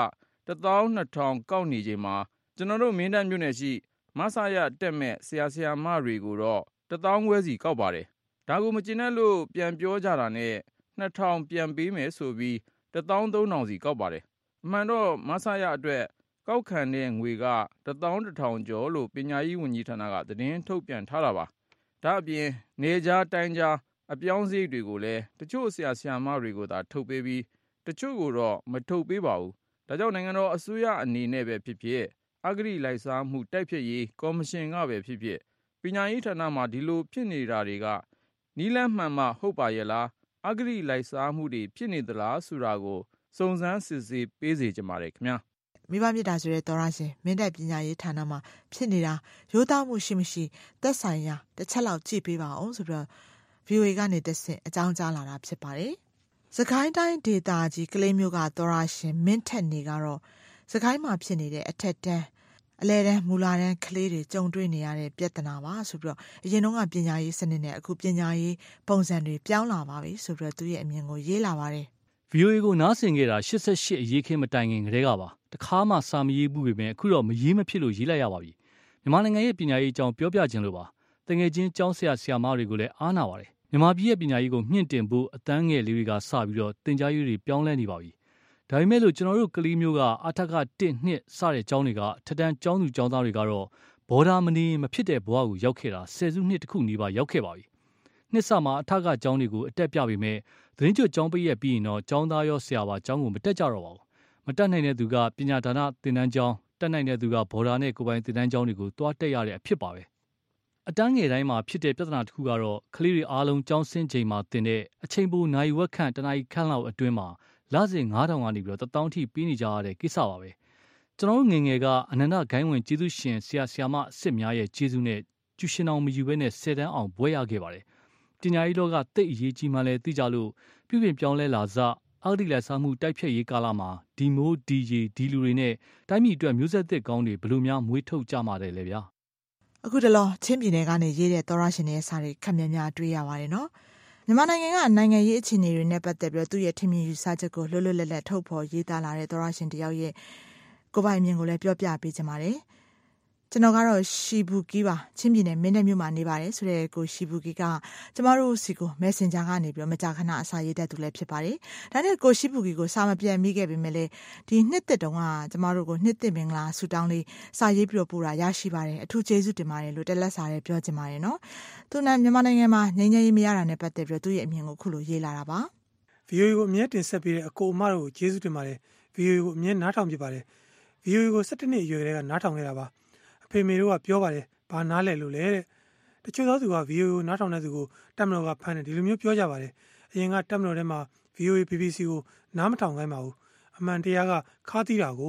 12,000ကောက်နေချိန်မှာကျွန်တော်တို့မင်းတပ်မြို့နယ်ရှိမဆရတက်မဲ့ဆရာဆရာမတွေကိုတော့1,500စီကောက်ပါတယ်ဒါကိုမကျင်တဲ့လို့ပြန်ပြောကြတာနဲ့2,000ပြန်ပေးမယ်ဆိုပြီး13,000စီကောက်ပါတယ်အမှန်တော့မဆရအတွက်ကောက်ခံတဲ့ငွေက11,000ကျော်လို့ပညာရေးဝန်ကြီးဌာနကသတင်းထုတ်ပြန်ထားတာပါဒါအပြင်နေကြားတိုင်းကြားအပြောင်းစရိတ်တွေကိုလည်းတချို့ဆရာဆရာမတွေကိုသာထုတ်ပေးပြီးတချို့ကိုတော့မထုတ်ပေးပါဘူးဒါကြောင့်နိုင်ငံတော်အစိုးရအနေနဲ့ပဲဖြစ်ဖြစ်အဂရိလိုက်စားမှုတိုက်ဖျက်ရေးကော်မရှင်ကပဲဖြစ်ဖြစ်ပညာရေးဌာနမှာဒီလိုဖြစ်နေတာတွေကနီးလန်းမှန်မှဟုတ်ပါရဲ့လားအဂရိလိုက်စားမှုတွေဖြစ်နေသလားဆိုတာကိုစုံစမ်းစစ်ဆေးပေးစေချင်ပါတယ်ခင်ဗျာမိဘမြတ်တာဆိုတဲ့သောရရှင်မင်းတပ်ပညာရေးဌာနမှာဖြစ်နေတာရိုးသားမှုရှိမရှိသက်ဆိုင်ရာတစ်ချက်လောက်ကြည့်ပေးပါအောင်ဆိုပြီး VOA ကနေတဆင့်အကြောင်းကြားလာတာဖြစ်ပါတယ်စကိုင်းတိုင်းဒေသကြီးကလေးမျိုးကသောရရှင်မင်းထက်နေကတော့စကိုင်းမှာဖြစ်နေတဲ့အထက်တန်းအလဲတန်းမူလာတန်းကလေးတွေကြုံတွေ့နေရတဲ့ပြဿနာပါဆိုပြီးအရင်တော့ကပညာရေးစနစ်နဲ့အခုပညာရေးပုံစံတွေပြောင်းလာပါပြီဆိုပြီးသူရဲ့အမြင်ကိုရေးလာပါတယ် VOA ကိုနားဆင်ခဲ့တာ88အရေးခင်းမတိုင်ခင်ကတည်းကပါတခါမှစာမရေးဘူးပေမဲ့အခုတော့မရေးမဖြစ်လို့ရေးလိုက်ရပါပြီမြန်မာနိုင်ငံရဲ့ပညာရေးအကြောင်းပြောပြခြင်းလို့ပါတကယ်ချင်းကျောင်းဆရာဆရာမတွေကိုလည်းအားနာပါတယ်မြန်မာပြည်ရဲ့ပညာရေးကိုမြင့်တင်ဖို့အတန်းငယ်လေးတွေကစပြီးတော့သင်ကြားရေးတွေပြောင်းလဲနေပါပြီဒါပေမဲ့လို့ကျွန်တော်တို့ကလေးမျိုးကအထက်က1 2စတဲ့ကျောင်းတွေကထက်တန်းကျောင်းသူကျောင်းသားတွေကတော့ဘော်ဒါမနေမဖြစ်တဲ့ဘဝကိုရောက်ခဲ့တာ10စုနှစ်တခုနီးပါးရောက်ခဲ့ပါပြီနှစ်စမှာအထက်ကကျောင်းတွေကိုအတက်ပြပေမဲ့သတင်းကျွတ်ကျောင်းပိရက်ပြီးရင်တော့ကျောင်းသားရောဆရာပါကျောင်းကိုမတက်ကြတော့ပါဘူးမတက်နိုင်တဲ့သူကပညာဒါနသင်တန်းကျောင်းတက်နိုင်တဲ့သူကဘော်ဒါနဲ့ကိုယ်ပိုင်သင်တန်းကျောင်းတွေကိုတွားတက်ရတဲ့အဖြစ်ပါပဲအတန်းငယ်တိုင်းမှာဖြစ်တဲ့ပြဿနာတစ်ခုကတော့ကလေးတွေအားလုံးကျောင်းဆင်းချိန်မှာတင်တဲ့အချိန်ပိုနိုင်ဝက်ခန့်တနားရီခန့်လောက်အတွင်းမှာလစဉ်9,000ကနေပြီးတော့1,000ထိပေးနေကြရတဲ့ကိစ္စပါပဲကျွန်တော်တို့ငယ်ငယ်ကအနန္တဂိုင်းဝင်ကျေးဇူးရှင်ဆရာဆရာမအစ်စ်များရဲ့ကျေးဇူးနဲ့ကျူရှင်အောင်မယူဘဲနဲ့10တန်းအောင်ဘွဲရခဲ့ပါတယ်ပညာရေးလောကတိတ်အရေးကြီးမှလည်းသိကြလို့ပြုပြင်ပြောင်းလဲလာစအဂတိလိုက်စားမှုတိုက်ဖျက်ရေးကာလမှာဒီမိုးဒီရီဒီလူတွေနဲ့တိုင်းပြည်အတွက်မျိုးဆက်သစ်ကောင်းတွေဘယ်လိုများမွေးထုတ်ကြမှာလဲဗျာအခုတလောချင်းပြည်နယ်ကနေရေးတဲ့သောရရှင်ရဲ့စာတွေခက်များများတွေ့ရပါတယ်နော်မြန်မာနိုင်ငံကနိုင်ငံရေးအခြေအနေတွေနဲ့ပတ်သက်ပြီးသူ့ရဲ့ထင်မြင်ယူဆချက်ကိုလွတ်လွတ်လပ်လပ်ထုတ်ဖော်ရေးသားလာတဲ့သောရရှင်တယောက်ရဲ့ကိုယ်ပိုင်မြင်ကိုလည်းပြောပြပေးချင်ပါတယ်ကျွန်တော်ကတော့ရှီဘူကီပါချင်းပြည်နယ်မင်းတပ်မြို့မှာနေပါတယ်ဆိုတဲ့ကိုရှီဘူကီကကျမတို့စီကို Messenger ကနေပြီးမကြာခဏအစာရေးတတ်သူလည်းဖြစ်ပါတယ်ဒါနဲ့ကိုရှီဘူကီကိုစာမပြန်မိခဲ့ပေမဲ့လည်းဒီနှစ်သက်တုန်းကကျမတို့ကိုနှစ်သက်မင်္ဂလာဆူတောင်းလေးစာရေးပြီးပို့တာရရှိပါတယ်အထူးကျေးဇူးတင်ပါတယ်လို့တက်လက်စာရဲပြောချင်ပါတယ်နော်သူနဲ့မြန်မာနိုင်ငံမှာငြိမ်းချမ်းရေးမရတာနဲ့ပတ်သက်ပြီးသူ့ရဲ့အမြင်ကိုခုလိုရေးလာတာပါ VOA ကိုအမြဲတင်ဆက်ပေးတဲ့အကိုအမတို့ကိုကျေးဇူးတင်ပါတယ် VOA ကိုအမြဲနားထောင်ပြပါတယ် VOA ကို17နှစ်အရွယ်ကနားထောင်ခဲ့တာပါအဖေမေတို့ကပြောပါတယ်ဘာနားလဲလို့လဲတဲ့တချို့သောသူက VOA ကိုနားထောင်တဲ့သူကိုတက်မတော်ကဖမ်းတယ်ဒီလိုမျိုးပြောကြပါတယ်အရင်ကတက်မတော်ထဲမှာ VOA BBC ကိုနားမထောင်ခိုင်းပါဘူးအမှန်တရားကခါးသီးတာကိုဝ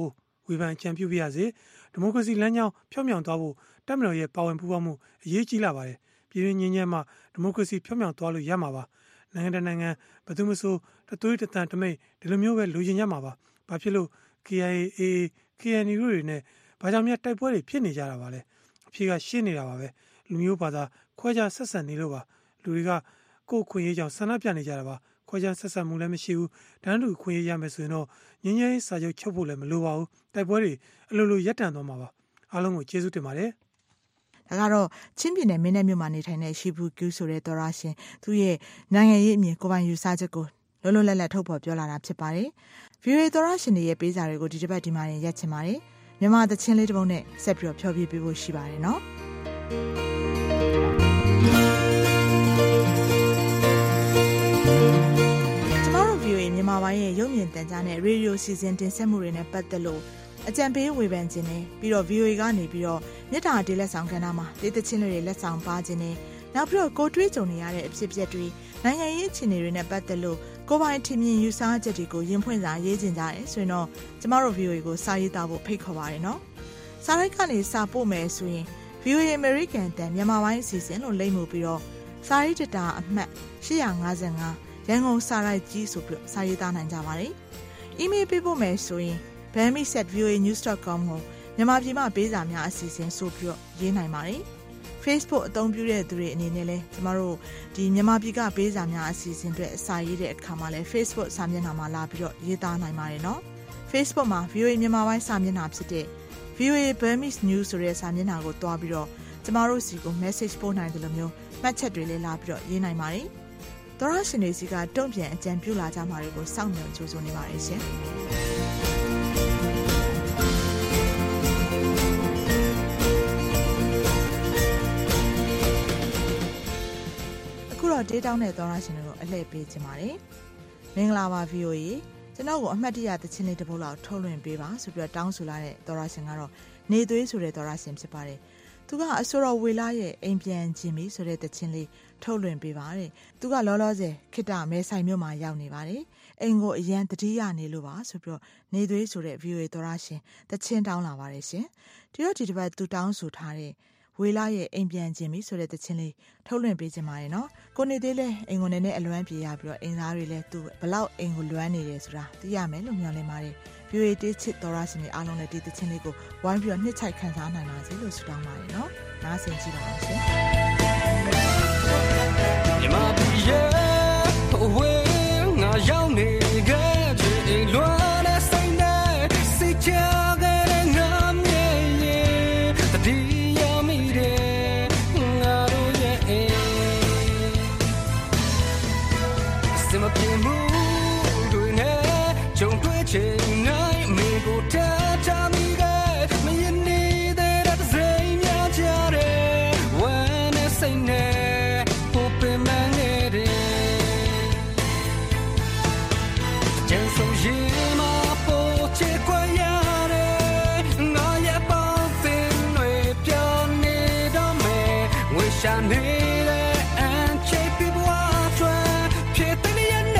ဝေဖန်အကြံပြုပြရစေဒီမိုကရေစီလမ်းကြောင်းဖြောင်းမြောင်သွားဖို့တပ်မတော်ရဲ့ပါဝင်ပူးပေါင်းမှုအရေးကြီးလာပါတယ်ပြည်တွင်းငြိမ်းချမ်းမှဒီမိုကရေစီဖြောင်းမြောင်သွားလို့ရမှာပါနိုင်ငံတကာနိုင်ငံဘယ်သူမှမဆိုတသွေးတသံတမိတ်ဒီလိုမျိုးပဲလူကျင်ကြမှာပါဘာဖြစ်လို့ KIA KNU တွေနဲ့ဘာကြောင့်များတိုက်ပွဲတွေဖြစ်နေကြတာပါလဲအဖြေကရှင်းနေတာပါပဲလူမျိုးဘာသာခွဲခြားဆက်ဆံနေလို့ပါလူတွေကကိုယ်ခွင့်ရေးကြောင့်ဆန္ဒပြနေကြတာပါခွဲခြားဆက်ဆံမှုလည်းမရှိဘူးတန်းတူခွင့်ရေးရမယ်ဆိုရင်တော့ငြိမ်းချမ်းရေးစာချုပ်ချုပ်ဖို့လည်းမလိုပါဘူးတိုက်ပွဲတွေအလိုလိုရပ်တန့်သွားမှာပါအားလုံးကိုကျေးဇူးတင်ပါတယ်ဒါကတော့ချင်းပြည်နယ်မင်းတပ်မြို့မှာနေထိုင်တဲ့ရှီဘူးကျူးဆိုတဲ့သောရရှင်သူရဲ့နိုင်ငံရေးအမြင်ကိုပိုင်ယူဆချက်ကိုလုံးလုံးလတ်လတ်ထုတ်ဖော်ပြောလာတာဖြစ်ပါတယ် VOA သောရရှင်ရဲ့ပေးစာတွေကိုဒီတစ်ပတ်ဒီမှာရက်ချင်ပါတယ်မြန်မာသချင်းလေးတစ်ပုဒ်နဲ့ဆက်ပြီးဖျော်ဖြေပေးဖို့ရှိပါတယ်နော်ကျမတို့ VOA မြန်မာပိုင်းရဲ့ရုပ်မြင်သံကြားနဲ့ရေဒီယိုစီစဉ်တင်ဆက်မှုတွေနဲ့ပတ်သက်လို့အကြံပေးဝေဖန်ခြင်းနဲ့ပြီးတော့ VOA ကနေပြီးတော့မြစ်တာတေးလက်ဆောင်ကဏ္ဍမှာတေးသချင်းတွေလက်ဆောင်ပါခြင်းနဲ့နောက်ပြီးတော့ကိုတွေးကြုံနေရတဲ့အဖြစ်အပျက်တွေနိုင်ငံရေးအခြေအနေတွေနဲ့ပတ်သက်လို့ကိုပိုင်ထင်မြင်ယူဆချက်တွေကိုရင်ဖွင့်စာရေးခြင်းကြတယ်ဆိုရင်တော့ကျမတို့ VOA ကိုစာရေးသားဖို့ဖိတ်ခေါ်ပါရနော်စာရိုက်ကနေစာပို့မယ်ဆိုရင် VOA American တန်မြန်မာပိုင်းအစီအစဉ်လို့လိမ့်မှုပြီးတော့စာရေးတတာအမှတ်855ရန်ကုန်စာရိုက်ကြီးဆိုပြီးစာရေးသားနိုင်ကြပါတယ်။ email ပေးဖို့မယ်ဆိုရင် bami@voanews.com ကိုမြန်မာပြည်မှာပေးစာများအစီအစဉ်ဆိုပြီးရေးနိုင်ပါတယ်။ Facebook အသုံးပြုတဲ့သူတွေအနေနဲ့လည်းကျမတို့ဒီမြန်မာပြည်ကပေးစာများအစီအစဉ်တွေအစာရေးတဲ့အခါမှာလည်း Facebook စာမျက်နှာမှာလာပြီးတော့ရေးသားနိုင်ပါတယ်နော်။ Facebook မှာ VOA မြန်မာပိုင်းစာမျက်နှာဖြစ်တဲ့ VOA Burmese News ဆိုတဲ့စာမျက်နှာကိုတွားပြီးတော့ကျမတို့စီကို message ပို့နိုင်တယ်လို့မျိုးမှတ်ချက်တွေလည်းလာပြီးတော့ရေးနိုင်ပါတယ်။သောရရှင်တွေစီကတုံ့ပြန်အကြံပြုလာကြမှာတွေကိုစောင့်မျှော်ကြိုးစားနေပါတယ်ရှင်။ဒေးတောင်းတဲ့သောရရှင်တို့အလှည့်ပေးခြင်းပါတယ်။မင်္ဂလာပါ VOA ကျွန်တော်ကိုအမှတ်တရသချင်းလေးတစ်ပုဒ်လောက်ထုတ်လွှင့်ပေးပါဆိုပြီးတောင်းဆိုလာတဲ့သောရရှင်ကတော့နေသွေးဆိုတဲ့သောရရှင်ဖြစ်ပါတယ်။သူကအဆိုတော်ဝေလာရဲ့အိမ်ပြန်ခြင်းပြီဆိုတဲ့သချင်းလေးထုတ်လွှင့်ပေးပါတဲ့။သူကလောလောဆယ်ခိတမဲဆိုင်မြို့မှာရောက်နေပါတယ်။အိမ်ကိုအရန်တတိယနေလို့ပါဆိုပြီးနေသွေးဆိုတဲ့ VOA သောရရှင်သချင်းတောင်းလာပါတယ်ရှင်။ဒီတော့ဒီတစ်ပတ်သူတောင်းဆိုထားတဲ့ဝေလာရဲ့အိမ်ပြန်ခြင်းပြီဆိုတဲ့သချင်းလေးထုတ်လွှင့်ပေးခြင်းပါတယ်နော်ကိုနေသေးလဲအိမ်ကိုနဲ့အလွမ်းပြေရပြီးတော့အိမ်သားတွေလည်းသူဘလောက်အိမ်ကိုလွမ်းနေတယ်ဆိုတာသိရမယ်လို့မျှော်လင့်ပါတယ်ပြွေတေးချစ်တော်ရရှင်တွေအားလုံးလည်းဒီသချင်းလေးကိုဝိုင်းပြီးတော့နှစ်ချိုက်ခံစားနိုင်ပါစေလို့ဆုတောင်းပါတယ်နော်နားဆင်ကြည့်ပါဦးရှင်မြမပြည်ရဲ့ဝေးငါရောက်နေခဲ့တဲ့လွမ်းတဲ့စိတ်နဲ့စိတ်ချတဲ့ငါမြဲရဲ့တတိချိန်နိုင်မေကိုထားချမိခဲ့မယနေတဲ့တဲ့စိတ်များကြတယ်ဝမ်းနဲ့စိတ်နဲ့ပိုပင်မနေတယ်ကျန်ဆုံးရင်မပေါ်ချေခွာရတယ်ငါရဲ့ပေါင်းသင်တွေပြောနေတော့မယ်ဝေရှာနေတဲ့အန်ချေပြဘွားထွန်းဖြစ်တဲ့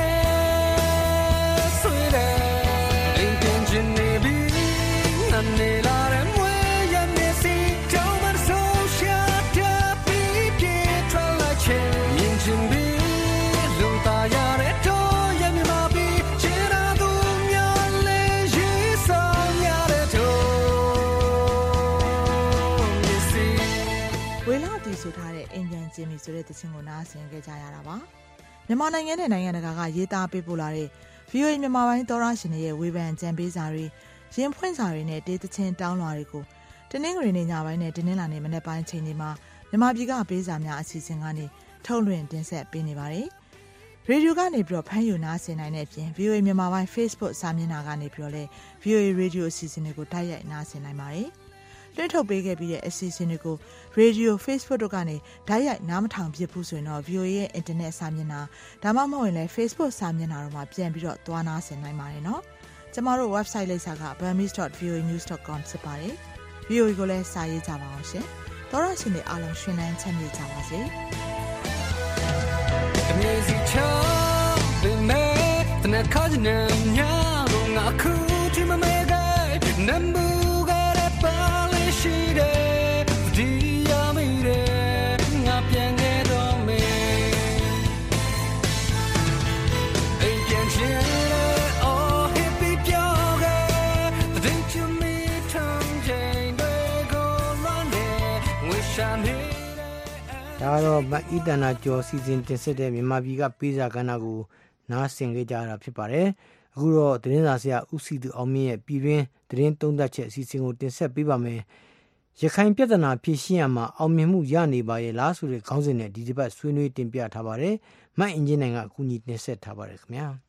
ဆိုထားတဲ့အိမ်ပြန်ခြင်းပြီဆိုတဲ့သချင်းကိုနားဆင်ခဲ့ကြရတာပါမြန်မာနိုင်ငံနဲ့နိုင်ငံတကာကရေးသားပေးပို့လာတဲ့ VOA မြန်မာပိုင်းသောရရှင်တွေရဲ့ဝေဖန်ကြံပေးစာတွေရင်ဖွင့်စာတွေနဲ့တေးသချင်းတောင်းလွှာတွေကိုတနင်္ဂနွေနေ့ညပိုင်းနဲ့တနင်္လာနေ့မနက်ပိုင်းချိန်တွေမှာမြန်မာပြည်ကပေးစာများအစီအစဉ်ကနေထုတ်လွှင့်တင်ဆက်ပေးနေပါတယ်ရေဒီယိုကနေပြီးတော့ဖမ်းယူနားဆင်နိုင်တဲ့အပြင် VOA မြန်မာပိုင်း Facebook စာမျက်နှာကနေပြီးတော့လည်း VOA Radio အစီအစဉ်တွေကိုတိုက်ရိုက်နားဆင်နိုင်ပါတယ်လွှင့်ထုတ်ပေးခဲ့ပြီးတဲ့အစီအစဉ်တွေကို Radio Facebook တို့ကနေဓာတ်ရိုက်နားမထောင်ဖြစ်ဘူးဆိုရင်တော့ VOA ရဲ့ Internet စာမျက်နှာဒါမှမဟုတ်ရင်လည်း Facebook စာမျက်နှာတို့မှာပြန်ပြီးတော့သွားနားဆင်နိုင်ပါတယ်နော်ကျမတို့ website လိပ်စာက burmese.voanews.com ဖြစ်ပါတယ် VOA ကိုလည်းစာရေးကြပါအောင်ရှင်သောရရှင်တွေအားလုံးရှင်လန်းချမ်းမြေ့ကြပါစေအမေစီချောဘယ်မဲ့တနခါကျနေညာတော့ငါခုချင်မမဲကဒါကတော့မအီတနာကျော်စီစဉ်တင်ဆက်တဲ့မြန်မာပြည်ကပေးစာကဏ္ဍကိုနားဆင်ကြကြတာဖြစ်ပါတယ်။အခုတော့သတင်းစာဆရာဦးစီသူအောင်မြင့်ရဲ့ပြည်တွင်းသတင်းသုံးသပ်ချက်အစီအစဉ်ကိုတင်ဆက်ပေးပါမယ်။ရခိုင်ပြည်ထနာဖြည့်ရှင်းရမှာအောင်မြင်မှုရနေပါရဲ့လားဆိုတဲ့ခေါင်းစဉ်နဲ့ဒီတစ်ပတ်ဆွေးနွေးတင်ပြထားပါတယ်။မအင်ဂျင်နိုင်ကအကူအညီတင်ဆက်ထားပါတယ်ခင်ဗျာ။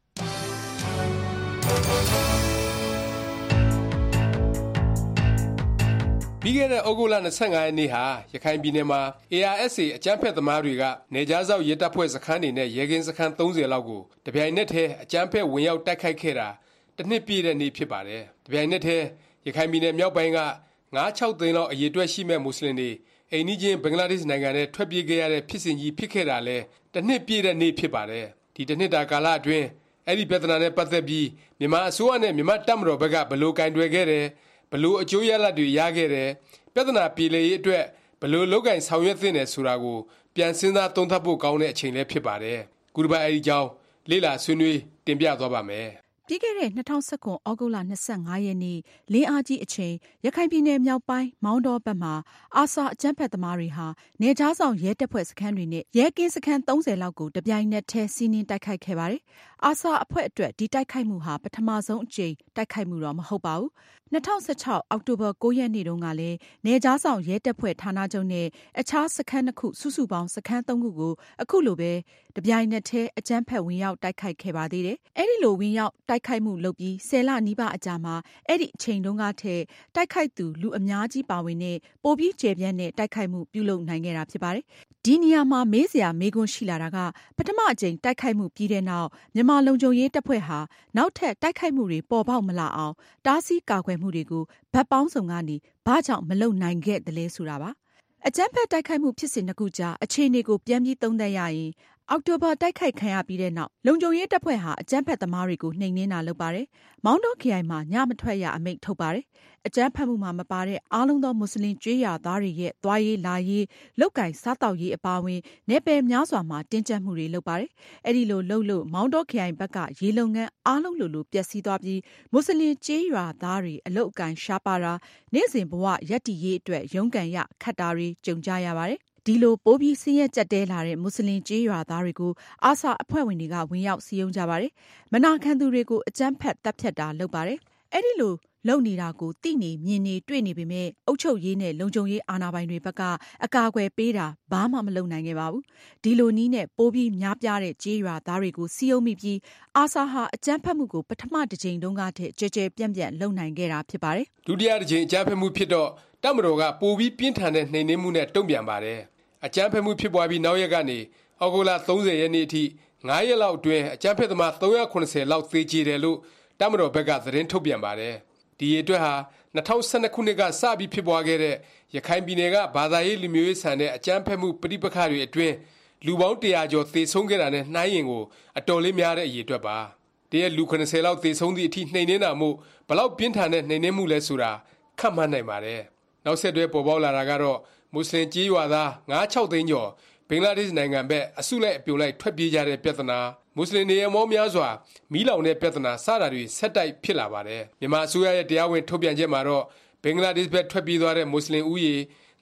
ပြီးခဲ့တဲ့ဩဂုတ်လ25ရက်နေ့ဟာရခိုင်ပြည်နယ်မှာ ARSA အကြမ်းဖက်သမားတွေကနေကြားစောက်ရဲတပ်ဖွဲ့စခန်းတွေနဲ့ရဲကင်းစခန်း30လောက်ကိုတပြိုင်နက်တည်းအကြမ်းဖက်ဝင်ရောက်တိုက်ခိုက်ခဲ့တာတစ်နှစ်ပြည့်တဲ့နေ့ဖြစ်ပါတယ်။တပြိုင်နက်တည်းရခိုင်ပြည်နယ်မြောက်ပိုင်းက9-6 သိန်းလောက်အရေအတွက်ရှိမဲ့မွတ်စလင်တွေအိမ်နီးချင်းဘင်္ဂလားဒေ့ရှ်နိုင်ငံနဲ့ထွက်ပြေးခဲ့ရတဲ့ဖြစ်စဉ်ကြီးဖြစ်ခဲ့တာလဲတစ်နှစ်ပြည့်တဲ့နေ့ဖြစ်ပါတယ်။ဒီတစ်နှစ်တာကာလအတွင်းအဲ့ဒီပြဿနာနဲ့ပတ်သက်ပြီးမြန်မာအစိုးရနဲ့မြန်မာတပ်မတော်ဘက်ကဘယ်လိုကင်တွယ်ခဲ့တယ်ဘယ်လိုအကျိုးရလဒ်တွေရခဲ့တယ်ပြဿနာပြည်လေရေးအတွက်ဘယ်လိုလုပ်ကင်ဆောင်ရွက်သင့်တယ်ဆိုတာကိုပြန်စဉ်းစားသုံးသပ်ဖို့ကောင်းတဲ့အချိန်လည်းဖြစ်ပါတယ်။ခုတစ်ပတ်အဲဒီကြောင်းလေ့လာဆွေးနွေးတင်ပြသွားပါမယ်။ပြီးခဲ့တဲ့2019ဩဂုတ်လ25ရက်နေ့လင်းအားကြီးအချိန်ရခိုင်ပြည်နယ်မြောက်ပိုင်းမောင်းတော်ဘက်မှာအာဆာအကြမ်းဖက်သမားတွေဟာနေကြားဆောင်ရဲတပ်ဖွဲ့စခန်းတွေနဲ့ရဲကင်းစခန်း30လောက်ကိုတပြိုင်နက်တည်းစီးနင်းတိုက်ခိုက်ခဲ့ပါတယ်။အာဆာအဖွဲ့အတွက်ဒီတိုက်ခိုက်မှုဟာပထမဆုံးအကြိမ်တိုက်ခိုက်မှုတော့မဟုတ်ပါဘူး။2016အောက်တိုဘာ9ရက်နေ့တုန်းကလည်းနေကြားဆောင်ရဲတပ်ဖွဲ့ဌာနချုပ်နဲ့အခြားစခန်း2ခုစုစုပေါင်းစခန်း3ခုကိုအခုလိုပဲတပြိုင်နက်တည်းအကြမ်းဖက်ဝင်ရောက်တိုက်ခိုက်ခဲ့ပါသေးတယ်။အဲဒီလိုဝင်ရောက်တိုက်ခိုက်မှုလုပ်ပြီး10လနီးပါးအကြာမှာအဲ့ဒီအချိန်တုန်းကထက်တိုက်ခိုက်သူလူအများကြီးပါဝင်တဲ့ပိုပြီးကျယ်ပြန့်တဲ့တိုက်ခိုက်မှုပြုလုပ်နိုင်ခဲ့တာဖြစ်ပါတယ်။ဒီနေရာမှာမေးစရာမေးခွန်းရှိလာတာကပထမအကြိမ်တိုက်ခိုက်မှုပြီးတဲ့နောက်မြန်မာလုံခြုံရေးတပ်ဖွဲ့ဟာနောက်ထပ်တိုက်ခိုက်မှုတွေပေါ်ပေါက်မလာအောင်တားဆီးကာကွယ်မှုတွေကိုဗတ်ပေါင်းစုံကနေဘာကြောင့်မလုပ်နိုင်ခဲ့သလဲဆိုတာပါ။အကြမ်းဖက်တိုက်ခိုက်မှုဖြစ်စဉ်တစ်ခုကြာအခြေအနေကိုပြန်ပြီးသုံးသပ်ရရင်အောက်တိုဘာတိုက်ခိုက်ခံရပြီးတဲ့နောက်လုံခြုံရေးတပ်ဖွဲ့ဟာအကြမ်းဖက်သမားတွေကိုနှိမ်နင်းတာလုပ်ပါတယ်။မောင်းတော်ခရိုင်မှာညမထွက်ရအမိန့်ထုတ်ပါတယ်။အကြမ်းဖက်မှုမှာမပါတဲ့အားလုံးသောမွတ်စလင်ကျွေးရသားတွေရဲ့သွားရေးလာရေးလောက်ကင်စားတောက်ရေးအပါအဝင်နယ်ပယ်များစွာမှာတင်းကျပ်မှုတွေလုပ်ပါတယ်။အဲ့ဒီလိုလုပ်လို့မောင်းတော်ခရိုင်ဘက်ကရေလုံငန်းအားလုံးလိုပျက်စီးသွားပြီးမွတ်စလင်ကျွေးရသားတွေအလုတ်အကင်ရှားပါတာနေ့စဉ်ဘဝရက်တည်ရေးအတွက်ရုန်းကန်ရခတ်တာတွေကြုံကြရပါတယ်။ဒီလိုပိုးပြီးဆင်းရဲကြက်တဲလာတဲ့မွတ်စလင်ကျေးရွာသားတွေကိုအာဆာအဖွဲ့ဝင်တွေကဝင်ရောက်စည်းရုံးကြပါတယ်။မနာခံသူတွေကိုအကြမ်းဖက်တပ်ဖြတ်တာလုပ်ပါတယ်။အဲ့ဒီလိုလုပ်နေတာကိုသိနေမြင်နေတွေ့နေပေမဲ့အုပ်ချုပ်ရေးနဲ့လုံခြုံရေးအာဏာပိုင်တွေဘက်ကအကာအကွယ်ပေးတာဘာမှမလုပ်နိုင်ခဲ့ပါဘူး။ဒီလိုနည်းနဲ့ပိုးပြီးများပြားတဲ့ကျေးရွာသားတွေကိုစည်းရုံးမိပြီးအာဆာဟာအကြမ်းဖက်မှုကိုပထမတစ်ကြိမ်တုန်းကတည်းကကြဲပြန့်ပြန့်လုပ်နိုင်ခဲ့တာဖြစ်ပါတယ်။ဒုတိယတစ်ကြိမ်အကြမ်းဖက်မှုဖြစ်တော့တပ်မတော်ကပိုပြီးပြင်းထန်တဲ့နှိမ်နင်းမှုနဲ့တုံ့ပြန်ပါတယ်။အကြမ်းဖက်မှုဖြစ်ပွားပြီးနောက်ရက်ကနေဩဂုတ်လ30ရက်နေ့အထိ9ရက်လောက်အတွင်းအကြမ်းဖက်သမား390လောက်သေကြေတယ်လို့တပ်မတော်ဘက်ကသတင်းထုတ်ပြန်ပါတယ်။ဒီအတွက်ဟာ2012ခုနှစ်ကစပြီးဖြစ်ပွားခဲ့တဲ့ရခိုင်ပြည်နယ်ကဘာသာရေးလူမျိုးရေးဆန်တဲ့အကြမ်းဖက်မှုပဋိပက္ခတွေအတွင်းလူပေါင်း100ကျော်သေဆုံးခဲ့တာနဲ့နှိုင်းရင်ကိုအတော်လေးများတဲ့အရေအတွက်ပါ။တရက်လူ90လောက်သေဆုံးသည့်အထိနှိမ်နင်းတာမို့ဘလောက်ပြင်းထန်တဲ့နှိမ်နင်းမှုလဲဆိုတာခန့်မှန်းနိုင်ပါတယ်။နောက်ဆက်တွဲပေါ်ပေါက်လာတာကတော့မွတ်စလင်ကြေးရွာသား9-6 သိန်းကျော်ဘင်္ဂလားဒေ့ရှ်နိုင်ငံဘက်အစုလိုက်အပြုံလိုက်ထွက်ပြေးကြတဲ့ပြဿနာမွတ်စလင်နေရာမောများစွာမီးလောင်တဲ့ပြဿနာစတာတွေဆက်တိုက်ဖြစ်လာပါတယ်မြန်မာအစိုးရရဲ့တရားဝင်ထုတ်ပြန်ချက်မှာတော့ဘင်္ဂလားဒေ့ရှ်ဘက်ထွက်ပြေးသွားတဲ့မွတ်စလင်ဦးရေ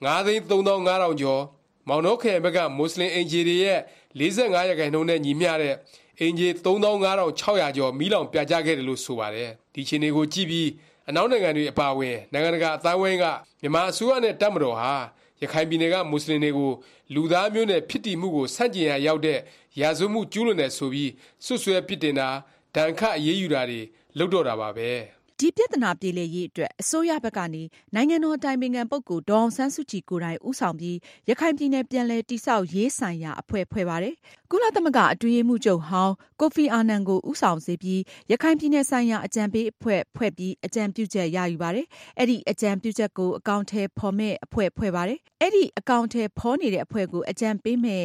9,35,000 ကျော်မောင်နှောခရိုင်ဘက်ကမွတ်စလင်အင်ဂျီတွေရဲ့45%နဲ့ညီမျှတဲ့အင်ဂျီ35,600 ကျော်မီးလောင်ပြကြခဲ့တယ်လို့ဆိုပါတယ်ဒီခြေနေကိုကြည့်ပြီးအနောက်နိုင်ငံတွေအပါအဝင်နိုင်ငံတကာအတိုင်းအဝိုင်းကမြန်မာအစိုးရနဲ့တပ်မတော်ဟာရခိုင်ပြည်နယ်ကမွတ်စလင်တွေကိုလူသားမျိုးနဲ့ဖြစ်တည်မှုကိုဆန့်ကျင်ရာရောက်တဲ့ရာဇဝတ်မှုကျူးလွန်တယ်ဆိုပြီးဆွဆွဲပစ်တင်တာဒဏ်ခတ်အရေးယူတာတွေလုပ်တော့တာပါပဲဒီပြဿနာပြေလည်ရေးအတွက်အစိုးရဘက်ကနေနိုင်ငံတော်အတိုင်ပင်ခံပုဂ္ဂိုလ်ဒေါ်အောင်ဆန်းစုကြည်ကိုယ်တိုင်ဦးဆောင်ပြီးရခိုင်ပြည်နယ်ပြန်လည်တည်ဆောက်ရေးဆိုင်ရာအဖွဲ့ဖွဲ့ပါတယ်။ကုလသမဂ္ဂအတွင်းရေးမှူးချုပ်ဟောင်းကိုဖီအာနန်ကိုဦးဆောင်စေပြီးရခိုင်ပြည်နယ်ဆိုင်ရာအကြံပေးအဖွဲ့ဖွဲ့ပြီးအကြံပြုချက်ရယူပါတယ်။အဲ့ဒီအကြံပြုချက်ကိုအကောင့်ထဲဖော်မဲ့အဖွဲ့ဖွဲ့ပါတယ်။အဲ့ဒီအကောင့်ထဲဖော်နေတဲ့အဖွဲ့ကိုအကြံပေးမဲ့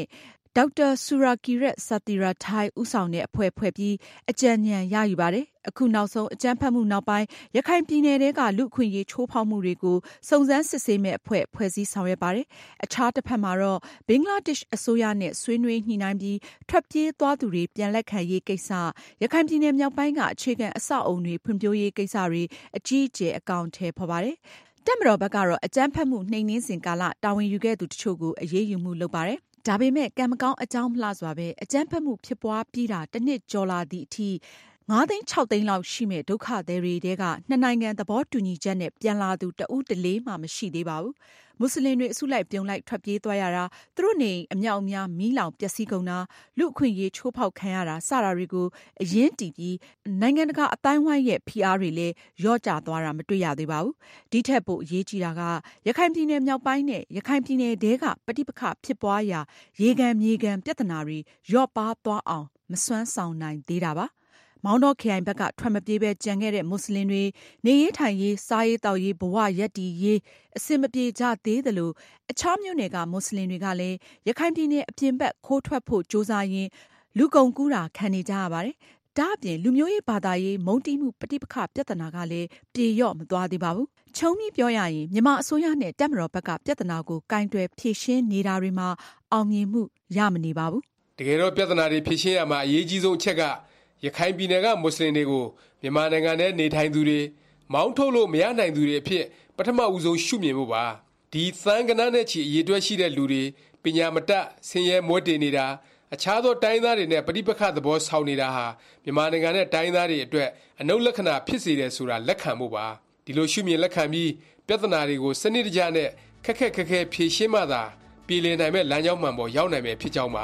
ဒေါက်တာဆူရာကီရက်ဆာတီရာထိုင်ဦးဆောင်တဲ့အဖွဲ့ဖွဲ့ပြီးအကြံဉာဏ်ရယူပါတယ်။အခုနောက်ဆုံးအကြမ်းဖက်မှုနောက်ပိုင်းရခိုင်ပြည်နယ်ထဲကလူ့အခွင့်အရေးချိုးဖောက်မှုတွေကိုစုံစမ်းစစ်ဆေးမဲ့အဖွဲ့ဖွဲ့စည်းဆောင်ရွက်ပါတယ်။အခြားတစ်ဖက်မှာတော့ဘင်္ဂလားဒေ့ရှ်အစိုးရနဲ့ဆွေးနွေးညှိနှိုင်းပြီးထွက်ပြေးသွားသူတွေပြန်လက်ခံရေးကိစ္စရခိုင်ပြည်နယ်မြောက်ပိုင်းကအခြေခံအဆောက်အုံတွေဖွံ့ဖြိုးရေးကိစ္စတွေအကြီးအကျယ်အကောင်အထည်ဖော်ပါတယ်။တပ်မတော်ဘက်ကတော့အကြမ်းဖက်မှုနှိမ်နင်းစဉ်ကာလတာဝန်ယူခဲ့သူတချို့ကိုအရေးယူမှုလုပ်ပါတယ်။ဒါပေမဲ့ကံမကောင်းအကြောင်းမလှစွာပဲအကြမ်းဖက်မှုဖြစ်ပွားပြီးတာတစ်နှစ်ကျော်လာသည့်အထိ9 သိန်း 6 သိန်းလောက်ရှိမဲ့ဒုက္ခသည်တွေထဲကနှစ်နိုင်ငံသဘောတူညီချက်နဲ့ပြန်လာသူတဦးတလေမှမရှိသေးပါဘူး။မွတ်စလင်တွေအစုလိုက်ပြုံလိုက်ထွက်ပြေးသွားရတာသူတို့နေအမြောက်အများမီးလောင်ပျက်စီးကုန်တာလူအခွင့်အရေးချိုးဖောက်ခံရတာစတာတွေကိုအရင်တည်ပြီးနိုင်ငံတကာအတိုင်းဝိုင်းရဲ့ဖိအားတွေလည်းရော့ကျသွားတာမတွေ့ရသေးပါဘူး။ဒီထက်ပိုအရေးကြီးတာကရခိုင်ပြည်နယ်မြောက်ပိုင်းနဲ့ရခိုင်ပြည်နယ်တဲကပဋိပက္ခဖြစ်ပွားရာရေကန်မြေကန်ပြဿနာတွေရော့ပါသွားအောင်မစွမ်းဆောင်နိုင်သေးတာပါ။မောင်တောခရိုင်ဘက်ကထွက်မပြေးပဲကြံခဲ့တဲ့မွတ်စလင်တွေနေရေးထိုင်ရေးစားရေးတောက်ရေးဘဝရက်တည်ရေးအဆင်မပြေကြသေးသလိုအခြားမြို့နယ်ကမွတ်စလင်တွေကလည်းရခိုင်ပြည်နယ်အပြင်ဘက်ခိုးထွက်ဖို့ကြိုးစားရင်းလူကုန်ကူးတာခံနေကြရပါတယ်။ဒါအပြင်လူမျိုးရေးဘာသာရေးမုန်းတီးမှုပဋိပက္ခပြဿနာကလည်းပြေလျော့မသွားသေးပါဘူး။ခြုံပြီးပြောရရင်မြန်မာအစိုးရနဲ့တပ်မတော်ဘက်ကပြဿနာကိုကင်တွယ်ဖြေရှင်းနေတာတွေမှာအောင်မြင်မှုရမနေပါဘူး။တကယ်တော့ပြဿနာတွေဖြေရှင်းရမှာအရေးကြီးဆုံးအချက်ကရခိုင်ပြည်နယ်ကမွတ်စလင်တွေကိုမြန်မာနိုင်ငံထဲနေထိုင်သူတွေမောင်းထုတ်လို့မရနိုင်သူတွေအဖြစ်ပထမဦးဆုံးရှုမြင်မှုပါဒီသန်းကနန်းနဲ့ချီအရေးတွက်ရှိတဲ့လူတွေပညာမတတ်ဆင်းရဲမွဲတေနေတာအခြားသောတိုင်းသားတွေနဲ့ပဋိပက္ခသဘောဆောင်နေတာဟာမြန်မာနိုင်ငံနဲ့တိုင်းသားတွေအတွက်အနုလက္ခဏာဖြစ်စေတယ်ဆိုတာလက်ခံမှုပါဒီလိုရှုမြင်လက်ခံပြီးပြဿနာတွေကိုစနစ်တကျနဲ့ခက်ခက်ဖြေရှင်းမှသာပြည်လည်နိုင်မဲ့လမ်းကြောင်းမှန်ပေါ်ရောက်နိုင်မယ်ဖြစ်ကြောင်းပါ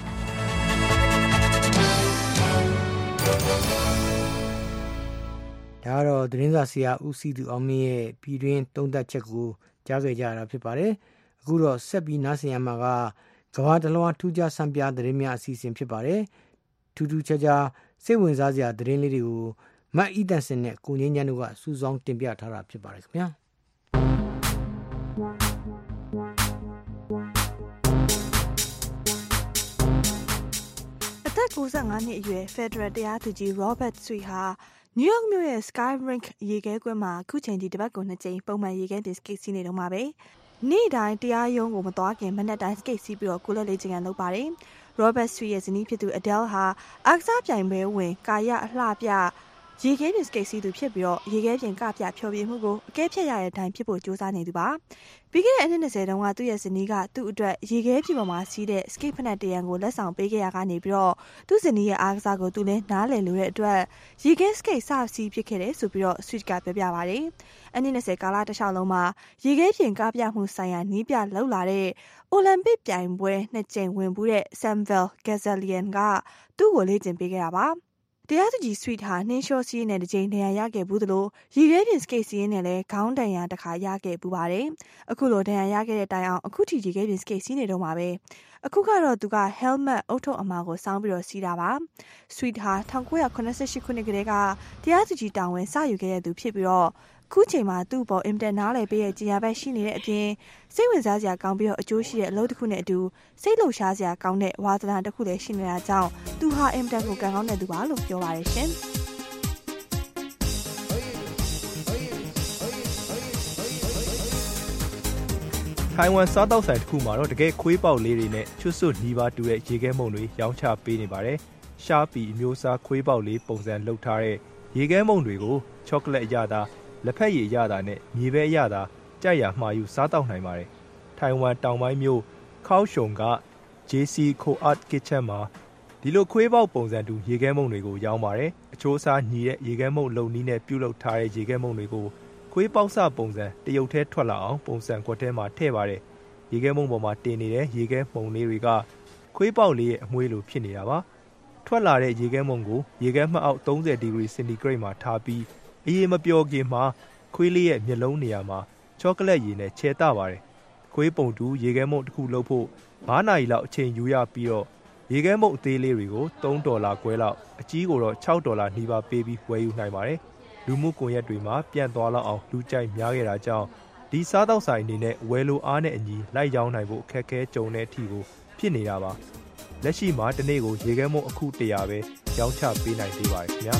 ဒါကတော့သတင်းစာဆရာဦးစီသူအောင်မင်းရဲ့ပြည်တွင်းသုံးသပ်ချက်ကိုကြားခဲ့ကြရတာဖြစ်ပါတယ်။အခုတော့ဆက်ပြီးနားဆင်ရမှာကကမ္ဘာတလွှားထူးခြားဆန်းပြသတင်းများအစီအစဉ်ဖြစ်ပါတယ်။ထူးထူးခြားခြားစိတ်ဝင်စားစရာသတင်းလေးတွေကိုမတ်အီတန်စင်နဲ့ကိုငင်းချမ်းတို့ကစူးစောင်းတင်ပြထားတာဖြစ်ပါတယ်ခင်ဗျာ။အသက်65နှစ်အရွယ်ဖက်ဒရယ်တရားသူကြီး Robert Sweet ဟာနယူးယောက်မြို့ရဲ့ Sky Rink ရေခဲကွင်းမှာအခုချိန်ထိတစ်ပတ်ကို2ကြိမ်ပုံမှန်ရေခဲတင်စကိတ်စီးနေတော့မှာပဲနေ့တိုင်းတရားရုံးကိုမသွားခင်မနက်တိုင်းစကိတ်စီးပြီးတော့ကိုလက်လေးချင်ကန်လုပ်ပါတယ် Robert Sweet ရဲ့ဇနီးဖြစ်သူ Adele ဟာအားကစားပြိုင်ပွဲဝင်ကာယအလှပြရေခဲပြင်စကိတ်စီးသူဖြစ်ပြီးတော့ရေခဲပြင်ကပြဖြောပြမှုကိုအကဲဖြတ်ရတဲ့အတိုင်းဖြစ်ဖို့ကြိုးစားနေသူပါပြီးခဲ့တဲ့အနှစ်20တုန်းကသူ့ရဲ့ဇနီးကသူ့အတွက်ရေခဲပြင်ပေါ်မှာစီးတဲ့စကိတ်ဖက်နဲ့တရံကိုလက်ဆောင်ပေးခဲ့ရကနေပြီးတော့သူ့ဇနီးရဲ့အားကစားကိုသူလည်းနားလည်လို့တဲ့အတွက်ရေခဲစကိတ်စစီးဖြစ်ခဲ့တယ်ဆိုပြီးတော့ Sweet ကပြောပြပါတယ်အနှစ်20ကာလတစ်လျှောက်လုံးမှာရေခဲပြင်ကပြမှုဆိုင်ရာနီးပြလှုပ်လာတဲ့အိုလံပစ်ပြိုင်ပွဲ2ကြိမ်ဝင်ဘူးတဲ့ Samuel Gazalian ကသူ့ကိုလေ့ကျင့်ပေးခဲ့တာပါတရားသူကြီး Sweet ဟာနှင်းလျှောစီးနဲ့တစ်ကြိမ်ဒဏ်ရာရခဲ့ဘူးသလိုရေခဲပြင်စကိတ်စီးနဲ့လည်းခေါင်းဒဏ်ရာတစ်ခါရခဲ့ပူပါတယ်အခုလိုဒဏ်ရာရခဲ့တဲ့တိုင်အောင်အခုထိရေခဲပြင်စကိတ်စီးနေတော့မှာပဲအခုကတော့သူက helmet အုတ်ထုပ်အမာကိုစောင်းပြီးတော့စီးတာပါ Sweet ဟာ1988ခုနှစ်ကတည်းကတရားသူကြီးတာဝန်စယူခဲ့တဲ့သူဖြစ်ပြီးတော့ခုချိန်မှာသူ့ပေါ်အင်တာနားလည်ပေးရဲ့ကြည်ရဘက်ရှိနေတဲ့အပြင်စိတ်ဝင်စားစရာကောင်းပြီးတော့အကျိုးရှိတဲ့အလုပ်တစ်ခုနဲ့အတူစိတ်လှုပ်ရှားစရာကောင်းတဲ့ဝါသနာတစ်ခုလည်းရှိနေတာကြောင့်သူဟာအင်တာကိုကံကောင်းတဲ့သူပါလို့ပြောပါတယ်ရှင်ထိုင်ဝမ်စားတောက်ဆိုင်တစ်ခုမှာတော့တကယ်ခွေးပေါက်လေးတွေနဲ့ချွတ်စွတ်နီးပါးတူတဲ့ရေခဲမုန့်တွေရောင်းချပေးနေပါတယ်ရှားပီအမျိုးအစားခွေးပေါက်လေးပုံစံလုပ်ထားတဲ့ရေခဲမုန့်တွေကိုချောကလက်အရသာလက်ဖက်ရည်ရတာနဲ့မြေပဲရတာကြိုက်ရမှာယူစားတောက်နိုင်ပါတယ်ထိုင်ဝမ်တောင်ပိုင်းမြို့ခေါရှုံက JC Co-art Kitchen မှာဒီလိုခွေးပေါက်ပုံစံတူရေခဲမုန့်တွေကိုရောင်းပါတယ်အချိုးအစားညီတဲ့ရေခဲမုန့်လုံနီးနဲ့ပြုလုပ်ထားတဲ့ရေခဲမုန့်တွေကိုခွေးပေါက်စပုံစံတရုတ်ထဲထွက်လာအောင်ပုံစံခွက်ထဲမှာထည့်ပါတယ်ရေခဲမုန့်ပေါ်မှာတင်နေတဲ့ရေခဲမှုန်လေးတွေကခွေးပေါက်လေးရဲ့အမွှေးလိုဖြစ်နေတာပါထွက်လာတဲ့ရေခဲမုန့်ကိုရေခဲမှတ်အောက်30ဒီဂရီစင်တီဂရိတ်မှာထားပြီးအရေမပျော်ခင်မှာခွေးလေးရဲ့မျက်လုံးနေရာမှာချောကလက်ရည်နဲ့ချဲတပါတယ်ခွေးပုံတူရေခဲမုန့်တစ်ခုလုပ်ဖို့9နာရီလောက်အချိန်ယူရပြီးတော့ရေခဲမုန့်အသေးလေးတွေကို$3ခွဲလောက်အကြီးကိုတော့$6နီးပါးပေးပြီးဝယ်ယူနိုင်ပါတယ်လူမှုကွန်ရက်တွေမှာပြန့်သွားလောက်အောင်လူကြိုက်များခဲ့တာကြောင့်ဒီစားတောက်ဆိုင်အနေနဲ့ဝယ်လိုအားနဲ့အညီလိုက်ရောင်းနိုင်ဖို့အခက်အခဲကြုံတဲ့အထိကိုဖြစ်နေတာပါလက်ရှိမှာတစ်နေ့ကိုရေခဲမုန့်အခု100ပဲရောင်းချပေးနိုင်သေးပါတယ်ခင်ဗျာ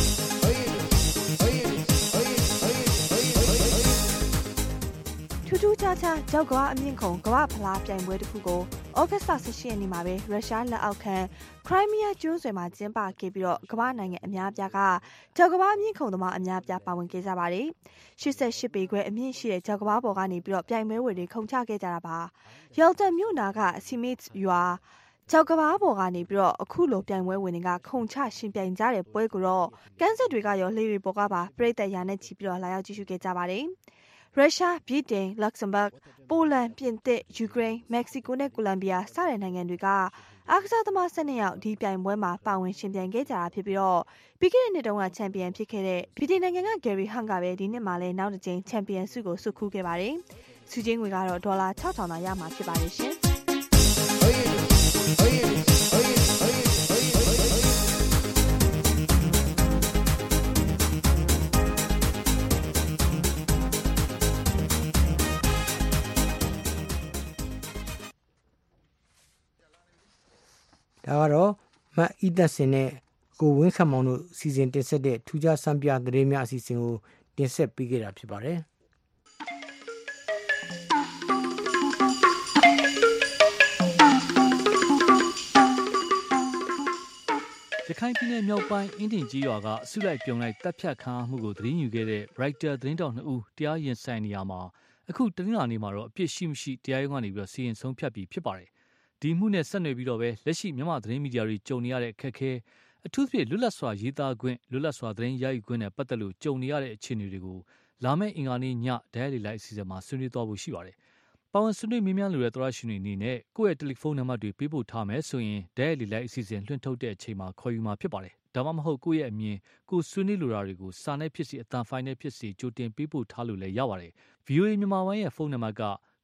ထူးထူးခြားခြားကြောက်ကမအမြင့်ခုံကမ္ဘာဖလားပြိုင်ပွဲတစ်ခုကိုဩဂတ်စ်လ18ရက်နေ့မှာပဲရုရှားလက်အောက်ခံခရိုင်းမီးယားကျွန်းဆွယ်မှာကျင်းပခဲ့ပြီးတော့ကမ္ဘာနိုင်ငံအများအပြားကကြောက်ကမ္ဘာအမြင့်ခုံသမားအများအပြားပါဝင်ခဲ့ကြပါတယ်။88ပေခွဲအမြင့်ရှိတဲ့ကြောက်ကမ္ဘာပေါ်ကနေပြီးတော့ပြိုင်ပွဲဝင်တွေခုန်ချခဲ့ကြတာပါ။ယော်တန်မြို့နာကစီမစ်ရွာကြောက်ကမ္ဘာပေါ်ကနေပြီးတော့အခုလိုပြိုင်ပွဲဝင်တွေကခုန်ချရှင်ပြိုင်ကြတဲ့ပွဲကိုတော့ကန်းဆက်တွေကရောလှေတွေပေါ်ကပါပရိသတ်ရာနဲ့ချီပြီးတော့လာရောက်ကြည့်ရှုခဲ့ကြပါတယ်။ရုရှား၊ဗြိတိန်၊လက်ဇမ်ဘတ်၊ပိုလန်၊ပြင်သစ်၊ယူကရိန်း၊မက္ကဆီကိုနဲ့ကိုလံဘီယာစတဲ့နိုင်ငံတွေကအားကစားသမား12ယောက်ဒီပြိုင်ပွဲမှာပါဝင်ရှင်ပြိုင်ခဲ့ကြတာဖြစ်ပြီးတော့ပြီးခဲ့တဲ့နှစ်တုန်းကချန်ပီယံဖြစ်ခဲ့တဲ့ဗြိတိန်နိုင်ငံကဂယ်ရီဟန့်ကပဲဒီနှစ်မှာလည်းနောက်တစ်ကြိမ်ချန်ပီယံဆုကိုဆွတ်ခူးခဲ့ပါတယ်။ဆုကြေးငွေကတော့$6000သာရမှာဖြစ်ပါတယ်ရှင်။ဒါကတော့မတ်အီသက်စင်နဲ့ကိုဝင်းခတ်မောင်တို့စီစဉ်တင်ဆက်တဲ့ထူးခြားစံပြသတင်းများအစီအစဉ်ကိုတင်ဆက်ပေးခဲ့တာဖြစ်ပါတယ်ရခိုင်ပြည်နယ်မြောက်ပိုင်းအင်းတင်ကြီးရွာကအစုလိုက်ပြုံလိုက်တပ်ဖြတ်ခံရမှုကိုသတင်းယူခဲ့တဲ့ Reuters သတင်းတောက်2ဦးတရားရင်ဆိုင်နေရမှာအခုတနင်္လာနေ့မှာတော့အပြစ်ရှိမရှိတရားရုံးကနေပြီးစီရင်ဆုံးဖြတ်ပြီးဖြစ်ပါတယ်ဒီမှုနဲ့ဆက်နွယ်ပြီးတော့ပဲလက်ရှိမြန်မာသတင်းမီဒီယာတွေကြုံနေရတဲ့အခက်အခဲအထူးသဖြင့်လွတ်လပ်စွာရေးသားခွင့်လွတ်လပ်စွာသတင်းရယူခွင့်နဲ့ပတ်သက်လို့ကြုံနေရတဲ့အခြေအနေတွေကိုလာမယ့်အင်္ဂါနေ့ညဒိုင်လီလိုက်အစီအစဉ်မှာဆွေးနွေးသွားဖို့ရှိပါတယ်။ပါဝင်ဆွေးနွေးမြင်းများလိုတဲ့သောရရှင်တွေအနေနဲ့ကိုယ့်ရဲ့တယ်လီဖုန်းနံပါတ်တွေပေးပို့ထားမယ်ဆိုရင်ဒိုင်လီလိုက်အစီအစဉ်လွှင့်ထုတ်တဲ့အချိန်မှာခေါ်ယူမှာဖြစ်ပါတယ်။ဒါမှမဟုတ်ကိုယ့်ရဲ့အမြင်ကိုဆွေးနွေးလိုတာတွေကိုစာနဲ့ဖြစ်စီအသံဖိုင်နဲ့ဖြစ်စီကြိုတင်ပေးပို့ထားလို့လည်းရပါတယ်။ VOA မြန်မာပိုင်းရဲ့ဖုန်းနံပါတ်က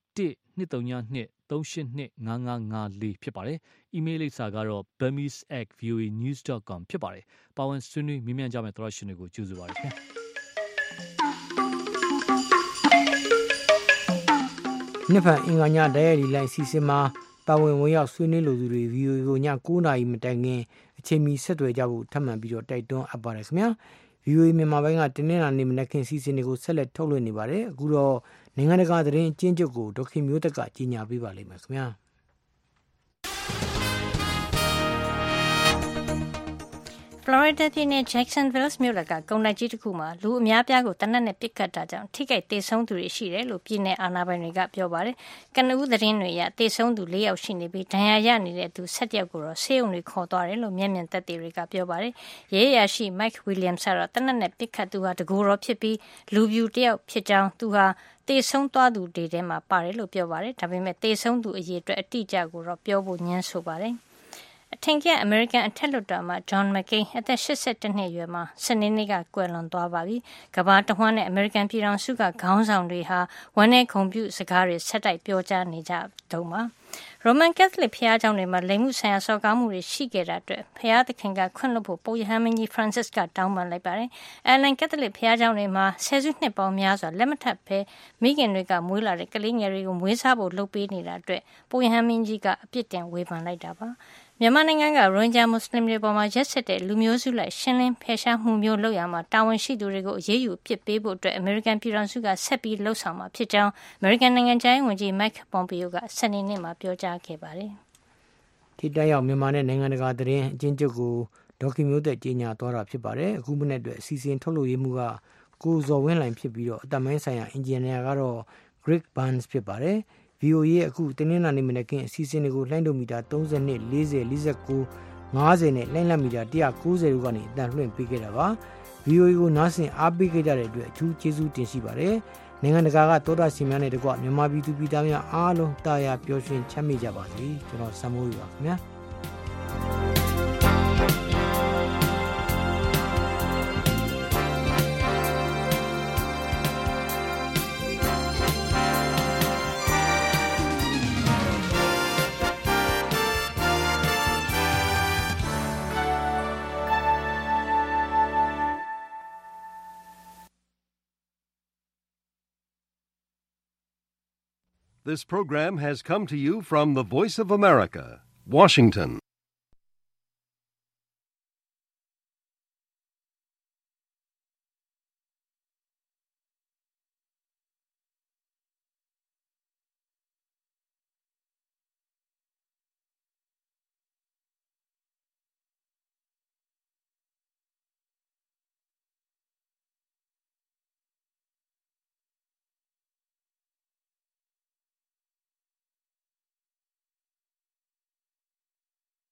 1-232-382-5554ဖြစ်ပါတယ်။ email လိပ်စာကတော့ burmese@voanews.com ဖြစ်ပါတယ်။ပါဝင်ဆွေးနွေးမြင်းမြန်းကြမယ့်သောရရှင်တွေကိုကြိုဆိုပါရစေ။နှစ်ဖန်အင်္ဂါညဒိုင်လီလိုက်စီစဉ်မှာပါဝင်ဝင်ရောက်ဆွေးနွေးလိုသူတွေ VOA ကိုည9:00နာရီမတိုင်ခင်အချိန်မီဆက်သွယ်ကြဖို့ထပ်မံပြီးတော့တိုက်တွန်းအပ်ပါတယ်ခင်ဗျာ။ VOA မြန်မာပိုင်းကတင်းနေတာနေမနက်ခင်းစီစဉ်တွေကိုဆက်လက်ထုတ်လွှင့်နေပါတယ်အခုတော့နိုင်ငံတကာသတင်းအကျဉ်းချုပ်ကိုဒေါက်ခင်မျိုးသက်ကကြီးညာပေးပါလိမ့်မယ်ခင်ဗျာဖလော်ရီဒါပြည်နယ် Jacksonville မြို့လက်ကကုန်တိုက်ကြီးတစ်ခုမှာလူအများပြားကိုတနက်နဲ့ပစ်ခတ်တာကြောင့်ထိခိုက်ဒေဆုံးသူတွေရှိတယ်လို့ပြည်နယ်အာဏာပိုင်တွေကပြောပါတယ်။ကနဦးသတင်းတွေအရဒေဆုံးသူ4ယောက်ရှိနေပြီးဒဏ်ရာရနေတဲ့သူ17ယောက်ကိုတော့ဆေးရုံတွေခေါ်သွားတယ်လို့မျက်မြင်သက်သေတွေကပြောပါတယ်။ရဲအရာရှိ Mike Williams ကတော့တနက်နဲ့ပစ်ခတ်သူဟာတကူတော်ဖြစ်ပြီးလူပြူတစ်ယောက်ဖြစ်ကြောင်းသူဟာတေဆုံးသွားသူတွေထဲမှာပါတယ်လို့ပြောပါတယ်။ဒါပေမဲ့တေဆုံးသူအရေအတွက်အတိအကျကိုတော့ပြောဖို့ငြင်းဆိုပါတယ်။အထင်ကရအမေရိကန်အထက်လွှတ်တော်အမတ် John McCain အသက်82နှစ်အရွယ်မှာစနေနေ့ကကွယ်လွန်သွားပါပြီ။ကမ္ဘာတဝှမ်းနဲ့အမေရိကန်ပြည်ထောင်စုကခေါင်းဆောင်တွေဟာဝမ်းနည်းဂုဏ်ပြုစကားတွေဆက်တိုက်ပြောကြားနေကြတုန်းပါ။ Roman Catholic ဘုရားကျောင်းတွေမှာလိင်မှုဆိုင်ရာစော်ကားမှုတွေရှိခဲ့တာအတွက်ဘုရားသခင်ကခွင့်လွှတ်ဖို့ပုပ်ရဟန်းမင်းကြီး Francis ကတောင်းပန်လိုက်ပါတယ်။ Allen Catholic ဘုရားကျောင်းတွေမှာဆယ်စုနှစ်ပေါင်းများစွာလက်မထပ်ဘဲမိခင်တွေကမွေးလာတဲ့ကလေးငယ်တွေကိုမွေးစားဖို့လုပ်ပေးနေတာအတွက်ပုပ်ရဟန်းမင်းကြီးကအပြစ်တင်ဝေဖန်လိုက်တာပါ။မြန်မာနိုင်ငံကရိုဟင်ဂျာမွတ်စလင်တွေပေါ်မှာရက်စက်တဲ့လူမျိုးစုလိုက်ရှင်းလင်းဖယ်ရှားမှုမျိုးလုပ်ရမှာတာဝန်ရှိသူတွေကိုအရေးယူအပြစ်ပေးဖို့အတွက်အမေရိကန်ပြည်ထောင်စုကဆက်ပြီးလှုံ့ဆော်မှာဖြစ်ကြောင်းအမေရိကန်နိုင်ငံခြားရေးဝန်ကြီး Mike Pompeo ကစနေနေ့မှာပြောကြားခဲ့ပါတယ်။ထိတက်ရောက်မြန်မာနဲ့နိုင်ငံတကာသတင်းအကျဉ်းချုပ်ကိုဒေါက်ခင်မျိုးသက်ကြီးညာသွားတာဖြစ်ပါတယ်။အခုမနေ့အတွက်အစီအစဉ်ထုတ်လို့ရမှုကကိုဇော်ဝင်းလှိုင်ဖြစ်ပြီးတော့အတမိုင်းဆိုင်ရာအင်ဂျင်နီယာကတော့ Greg Burns ဖြစ်ပါတယ်။ VOA ရဲ့အခုတင်းနှင်းနာနေမနက်ခင်းအစီအစဉ်တွေကိုလှိုင်းဒိုမီတာ32 40 49 50နဲ့လှိုင်းလက်မီတာ190တို့ကနေအတန်လွှင့်ပေးခဲ့တာပါ VOA ကိုနားဆင်အားပေးခဲ့ကြတဲ့အတွက်အထူးကျေးဇူးတင်ရှိပါတယ်နိုင်ငံတကာကသောတာရှင်များနဲ့တကွမြန်မာပြည်သူပြည်သားများအားလုံးတာယာပျော်ရွှင်ချမ်းမြေ့ကြပါစေကျွန်တော်စံမိုးပါခင်ဗျာ This program has come to you from the Voice of America, Washington.